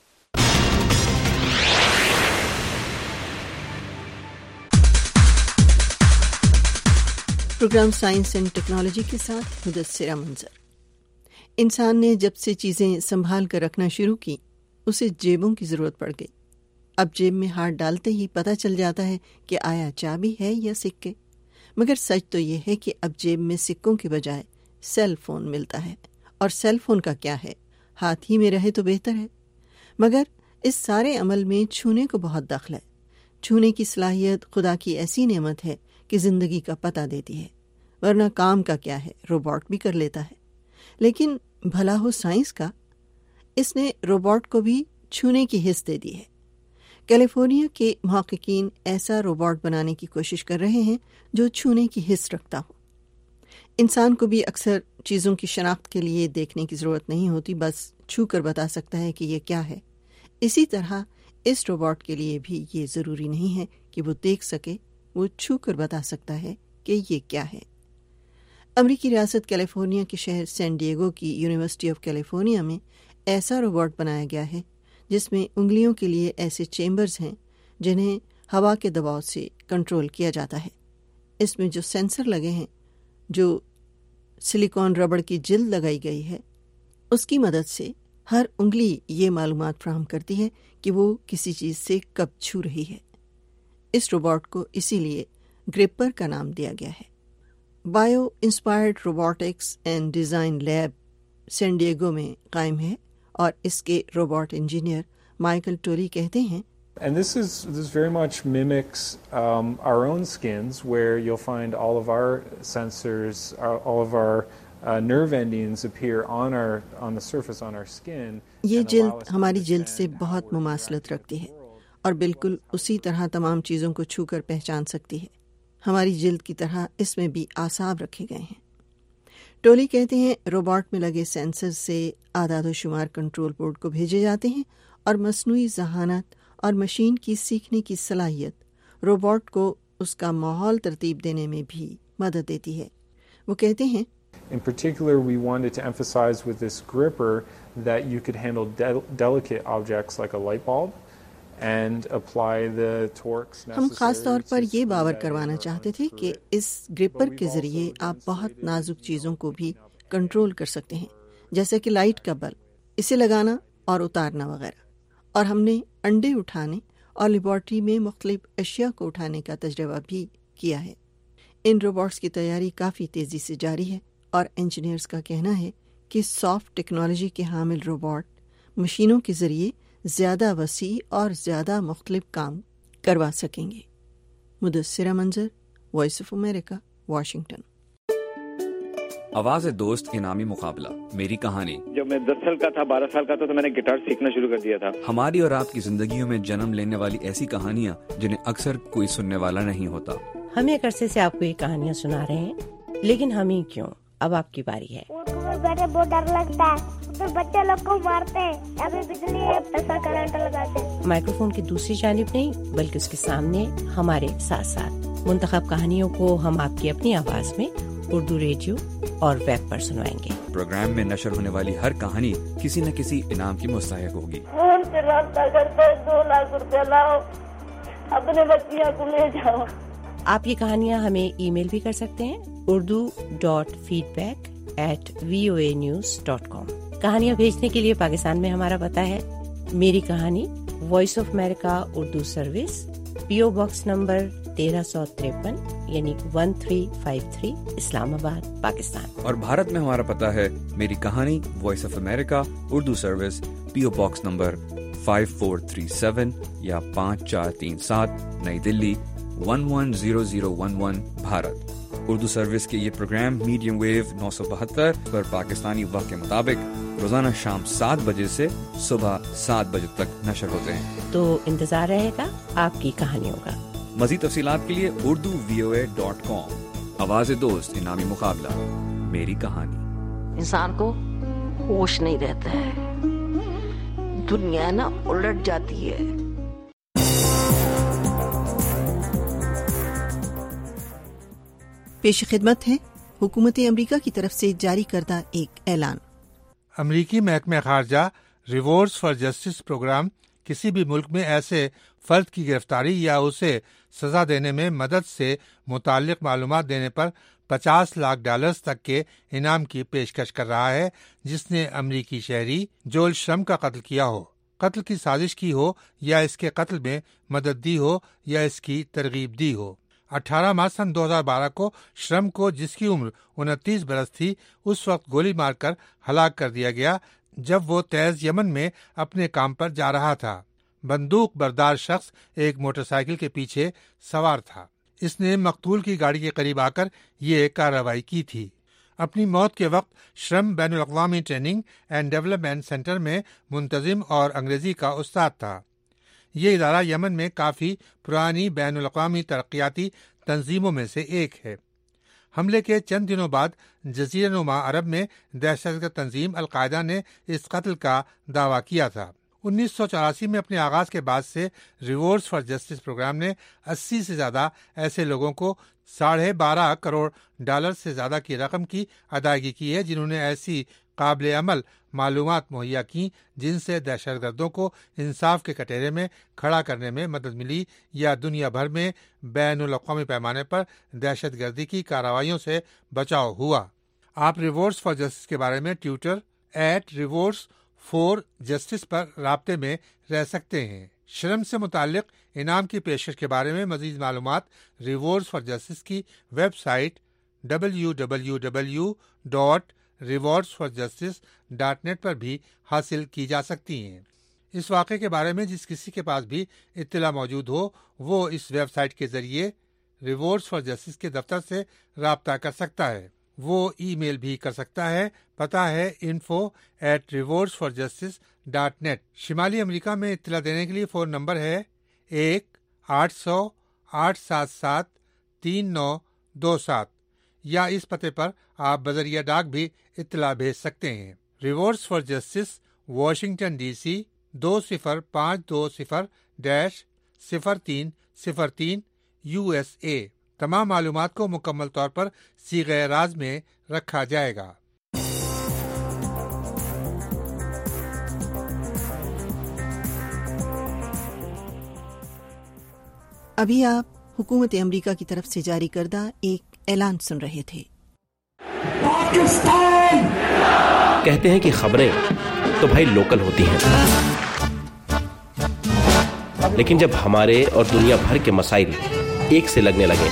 پروگرام سائنس اینڈ ٹیکنالوجی کے ساتھ مدثرہ منظر۔ انسان نے جب سے چیزیں سنبھال کر رکھنا شروع کی، اسے جیبوں کی ضرورت پڑ گئی۔ اب جیب میں ہاتھ ڈالتے ہی پتہ چل جاتا ہے کہ آیا چابی ہے یا سکے، مگر سچ تو یہ ہے کہ اب جیب میں سکوں کے بجائے سیل فون ملتا ہے، اور سیل فون کا کیا ہے، ہاتھ ہی میں رہے تو بہتر ہے۔ مگر اس سارے عمل میں چھونے کو بہت دخل ہے۔ چھونے کی صلاحیت خدا کی ایسی نعمت ہے کہ زندگی کا پتہ دیتی ہے، ورنہ کام کا کیا ہے، روبوٹ بھی کر لیتا ہے۔ لیکن بھلا ہو سائنس کا، اس نے روبوٹ کو بھی چھونے کی حس دے دی ہے۔ کیلیفورنیا کے محققین ایسا روبوٹ بنانے کی کوشش کر رہے ہیں جو چھونے کی حس رکھتا ہو۔ انسان کو بھی اکثر چیزوں کی شناخت کے لیے دیکھنے کی ضرورت نہیں ہوتی، بس چھو کر بتا سکتا ہے کہ یہ کیا ہے۔ اسی طرح اس روبوٹ کے لیے بھی یہ ضروری نہیں ہے کہ وہ دیکھ سکے، وہ چھو کر بتا سکتا ہے کہ یہ کیا ہے۔ امریکی ریاست کیلیفورنیا کے شہر سین ڈیگو کی یونیورسٹی آف کیلیفورنیا میں ایسا روبوٹ بنایا گیا ہے جس میں انگلیوں کے لیے ایسے چیمبرز ہیں جنہیں ہوا کے دباؤ سے کنٹرول کیا جاتا ہے۔ اس میں جو سینسر لگے ہیں، جو سلیکون ربڑ کی جلد لگائی گئی ہے، اس کی مدد سے ہر انگلی یہ معلومات فراہم کرتی ہے کہ وہ کسی چیز سے کب چھو رہی ہے۔ اس روبوٹ کو اسی لیے گریپر کا نام دیا گیا ہے۔ Bio inspired robotics and design lab San Diego میں قائم ہے، اور اس کے روبوٹ انجینئر مائیکل ٹوری کہتے ہیں And this is this very much mimics um, our own skins, where you'll find all of our sensors, uh, all of our uh, nerve endings appear on our on the surface on our skin. یہ جلد ہماری جلد سے بہت مماثلت رکھتی ہے اور بالکل اسی طرح تمام چیزوں کو چھو کر پہچان سکتی ہے۔ ہماری جلد کی طرح اس میں بھی اعصاب رکھے گئے ہیں۔ ٹولی کہتے ہیں روبوٹ میں لگے سینسر سے اعداد و شمار کنٹرول بورڈ کو بھیجے جاتے ہیں، اور مصنوعی ذہانت اور مشین کی سیکھنے کی صلاحیت روبوٹ کو اس کا ماحول ترتیب دینے میں بھی مدد دیتی ہے۔ وہ کہتے ہیں In particular, we wanted to emphasize with this gripper that you could handle de- delicate objects like a light bulb and apply the torques necessary. ہم خاص طور پر یہ باور کروانا چاہتے تھے کہ اس گریپر کے ذریعے آپ بہت نازک چیزوں کو بھی کنٹرول کر سکتے ہیں، جیسے کہ لائٹ کا بلب، اسے لگانا اور اتارنا وغیرہ۔ اور ہم نے انڈے اٹھانے اور لیبارٹری میں مختلف اشیاء کو اٹھانے کا تجربہ بھی کیا ہے۔ ان روبوٹس کی تیاری کافی تیزی سے جاری ہے، اور انجینئرز کا کہنا ہے کہ سافٹ ٹیکنالوجی کے حامل روبوٹ مشینوں کے ذریعے زیادہ وسیع اور زیادہ مختلف کام کروا سکیں گے۔ مدثرہ Manzar, voice of America, Washington. آواز دوست انعامی مقابلہ، میری کہانی۔ جب میں دس سال کا تھا، بارہ سال کا تھا، تو میں نے گٹار سیکھنا شروع کر دیا تھا۔ ہماری اور آپ کی زندگیوں میں جنم لینے والی ایسی کہانیاں جنہیں اکثر کوئی سننے والا نہیں ہوتا۔ ہم ایک عرصے سے آپ کو یہ کہانیاں سنا رہے ہیں، لیکن ہم ہی کیوں، اب آپ کی باری ہے۔ بیٹھے بہت ڈر لگتا ہے، پھر بچے لوگ کو مارتے ہیں، ابھی بجلی ہے، ایسا کرنٹ لگاتے ہیں۔ مائکرو فون کی دوسری جانب نہیں بلکہ اس کے سامنے ہمارے ساتھ ساتھ منتخب کہانیوں کو ہم آپ کی اپنی آواز میں اردو ریڈیو اور ویب پر سنوائیں گے۔ پروگرام میں نشر ہونے والی ہر کہانی کسی نہ کسی انعام کی مستحق ہوگی۔ فون سے رابطہ کرتے دو لاکھ روپیہ لاؤ، اپنے بچیاں کو لے جاؤ۔ آپ یہ کہانیاں ہمیں ای میل بھی کر سکتے ہیں، Urdu dot feedback at V O A news dot com. کہانیاں بھیجنے کے لیے پاکستان میں ہمارا پتہ ہے میری کہانی، voice of America Urdu service, P O box number تیرہ سو تریپن یعنی one three five three, Islamabad, Pakistan. اور بھارت میں ہمارا پتہ ہے میری کہانی، voice of America Urdu service, P O box number five four three seven یا پانچ چار تین سات، نئی Delhi one one zero zero one one, Bharat. Urdu service کے یہ پروگرام میڈیم ویو نو سو بہتر پر پاکستانی وقت کے مطابق روزانہ شام سات بجے سے صبح سات بجے تک نشر ہوتے ہیں، تو انتظار رہے گا آپ کی کہانیوں کا۔ مزید تفصیلات کے لیے Urdu V O A dot کام۔ آواز دوست انعامی مقابلہ، میری کہانی۔ انسان کو ہوش نہیں رہتا ہے، دنیا نا الٹ جاتی ہے۔ پیش خدمت ہے حکومت امریکہ کی طرف سے جاری کردہ ایک اعلان۔ امریکی محکمہ خارجہ ریوارڈز فار جسٹس پروگرام کسی بھی ملک میں ایسے فرد کی گرفتاری یا اسے سزا دینے میں مدد سے متعلق معلومات دینے پر پچاس لاکھ ڈالرز تک کے انعام کی پیشکش کر رہا ہے جس نے امریکی شہری جول شرم کا قتل کیا ہو۔ قتل کی سازش کی ہو یا اس کے قتل میں مدد دی ہو یا اس کی ترغیب دی ہو۔ اٹھارہ مارچ سن دو ہزار بارہ کو شرم کو، جس کی عمر انتیس برس تھی، اس وقت گولی مار کر ہلاک کر دیا گیا جب وہ تیز یمن میں اپنے کام پر جا رہا تھا۔ بندوق بردار شخص ایک موٹر سائیکل کے پیچھے سوار تھا۔ اس نے مقتول کی گاڑی کے قریب آ کر یہ کارروائی کی تھی۔ اپنی موت کے وقت شرم بین الاقوامی ٹریننگ اینڈ ڈیولپمنٹ سینٹر میں منتظم اور انگریزی کا استاد تھا۔ یہ ادارہ یمن میں کافی پرانی بین الاقوامی ترقیاتی تنظیموں میں سے ایک ہے۔ حملے کے چند دنوں بعد جزیرہ نما عرب میں دہشت گرد تنظیم القاعدہ نے اس قتل کا دعویٰ کیا تھا۔ انیس سو چوراسی میں اپنے آغاز کے بعد سے ریوارڈز فار جسٹس پروگرام نے اسی سے زیادہ ایسے لوگوں کو ساڑھے بارہ کروڑ ڈالر سے زیادہ کی رقم کی ادائیگی کی ہے، جنہوں نے ایسی قابل عمل معلومات مہیا کی جن سے دہشت گردوں کو انصاف کے کٹہرے میں کھڑا کرنے میں مدد ملی یا دنیا بھر میں بین الاقوامی پیمانے پر دہشت گردی کی کارروائیوں سے بچاؤ ہوا۔ آپ ریوارڈز فار جسٹس کے بارے میں Twitter at rewards for justice پر رابطے میں رہ سکتے ہیں۔ شرم سے متعلق انعام کی پیشکش کے بارے میں مزید معلومات ریوارڈز فار جسٹس کی website W W W dot rewards for justice dot net پر بھی حاصل کی جا سکتی ہیں۔ اس واقعے کے بارے میں جس کسی کے پاس بھی اطلاع موجود ہو وہ اس ویب سائٹ کے ذریعے ریوارڈز فار جسٹس کے دفتر سے رابطہ کر سکتا ہے۔ وہ ای میل بھی کر سکتا ہے۔ پتہ ہے info at rewards for justice dot net. شمالی امریکہ میں اطلاع دینے کے لیے فون نمبر ہے ایک آٹھ سو آٹھ سات سات تین نو دو سات، یا اس پتے پر آپ بذریعہ ڈاک بھی اطلاع بھیج سکتے ہیں۔ Rewards for justice, Washington D C دو صفر پانچ دو صفر ڈیش صفر تین صفر تین یو ایس اے۔ تمام معلومات کو مکمل طور پر صیغہ راز میں رکھا جائے گا۔ ابھی آپ حکومت امریکہ کی طرف سے جاری کردہ ایک اعلان سن رہے تھے۔ پاکستان کہتے ہیں کہ خبریں تو بھائی لوکل ہوتی ہیں، لیکن جب ہمارے اور دنیا بھر کے مسائل ایک سے لگنے لگے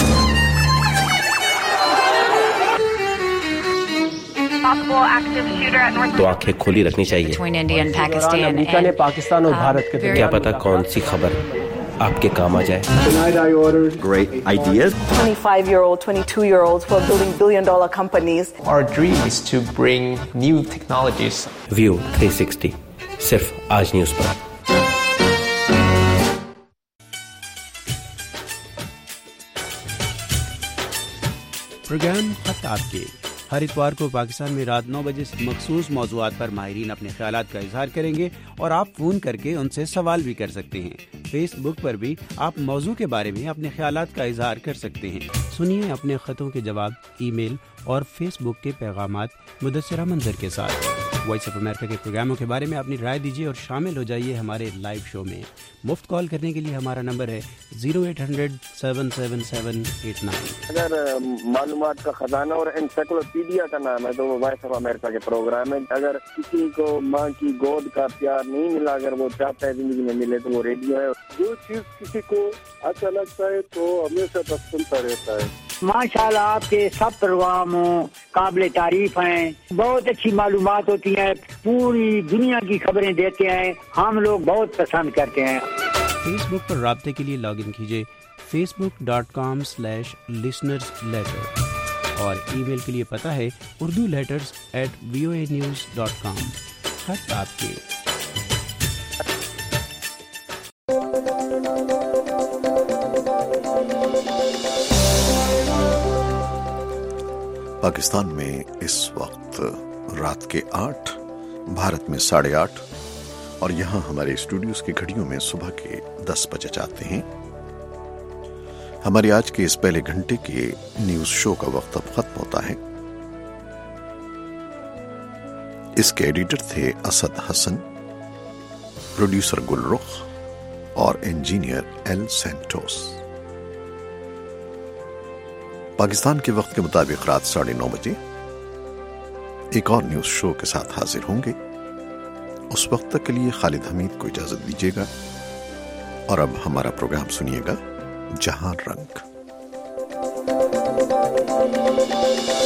تو آنکھیں کھولی رکھنی چاہیے۔ امریکہ نے پاکستان اور بھارت کے کیا پتا کون سی خبر آپ کے کام آ جائے۔ Great ideas. twenty-five year old, twenty-two year olds who are building billion dollar companies. Our dream is to bring new technologies. View three sixty صرف آج نیوز پر۔ پروگرام خط آپ کے ہر اتوار کو پاکستان میں رات نو بجے سے مخصوص موضوعات پر ماہرین اپنے خیالات کا اظہار کریں گے اور آپ فون کر کے ان سے سوال بھی کر سکتے ہیں۔ فیس بک پر بھی آپ موضوع کے بارے میں اپنے خیالات کا اظہار کر سکتے ہیں۔ سنیے اپنے خطوں کے جواب ای میل اور فیس بک کے پیغامات مدثرہ منظر کے ساتھ۔ وائس آف امریکہ کے پروگراموں کے بارے میں اپنی رائے دیجیے اور شامل ہو جائیے ہمارے لائیو شو میں۔ مفت کال کرنے کے لیے ہمارا نمبر ہے zero eight hundred seven seven seven eight nine. اگر معلومات کا خزانہ اور انسائکلوپیڈیا کا نام ہے تو وہ وائس آف امریکہ کے پروگرام ہے۔ اگر کسی کو ماں کی گود کا پیار نہیں ملا، اگر وہ چاہتا ہے زندگی میں ملے تو وہ ریڈیو ہے۔ جو چیز کسی کو اچھا لگتا ہے تو ہمیشہ بس سنتا رہتا ہے۔ ماشاء اللہ آپ کے سب پروگرام قابل تعریف ہیں، بہت اچھی معلومات ہوتی ہیں، پوری دنیا کی خبریں دیتے ہیں، ہم لوگ بہت پسند کرتے ہیں۔ فیس بک پر رابطے کے لیے لاگ ان کیجیے Facebook dot com slash listeners letter اور ای میل کے لیے پتہ ہے Urdu letters at V O A news dot com. خط آپ کے۔ پاکستان میں اس وقت رات کے آٹھ، بھارت میں ساڑھے آٹھ اور یہاں ہمارے اسٹوڈیوز کی گھڑیوں میں صبح کے دس بجے جاتے ہیں۔ ہمارے آج کے اس پہلے گھنٹے کے نیوز شو کا وقت اب ختم ہوتا ہے۔ اس کے ایڈیٹر تھے اسد حسن، پروڈیوسر گل رخ اور انجینئر ایل سینٹوس۔ پاکستان کے وقت کے مطابق رات ساڑھے نو بجے ایک اور نیوز شو کے ساتھ حاضر ہوں گے۔ اس وقت تک کے لیے خالد حمید کو اجازت دیجیے گا، اور اب ہمارا پروگرام سنیے گا جہاں رنگ۔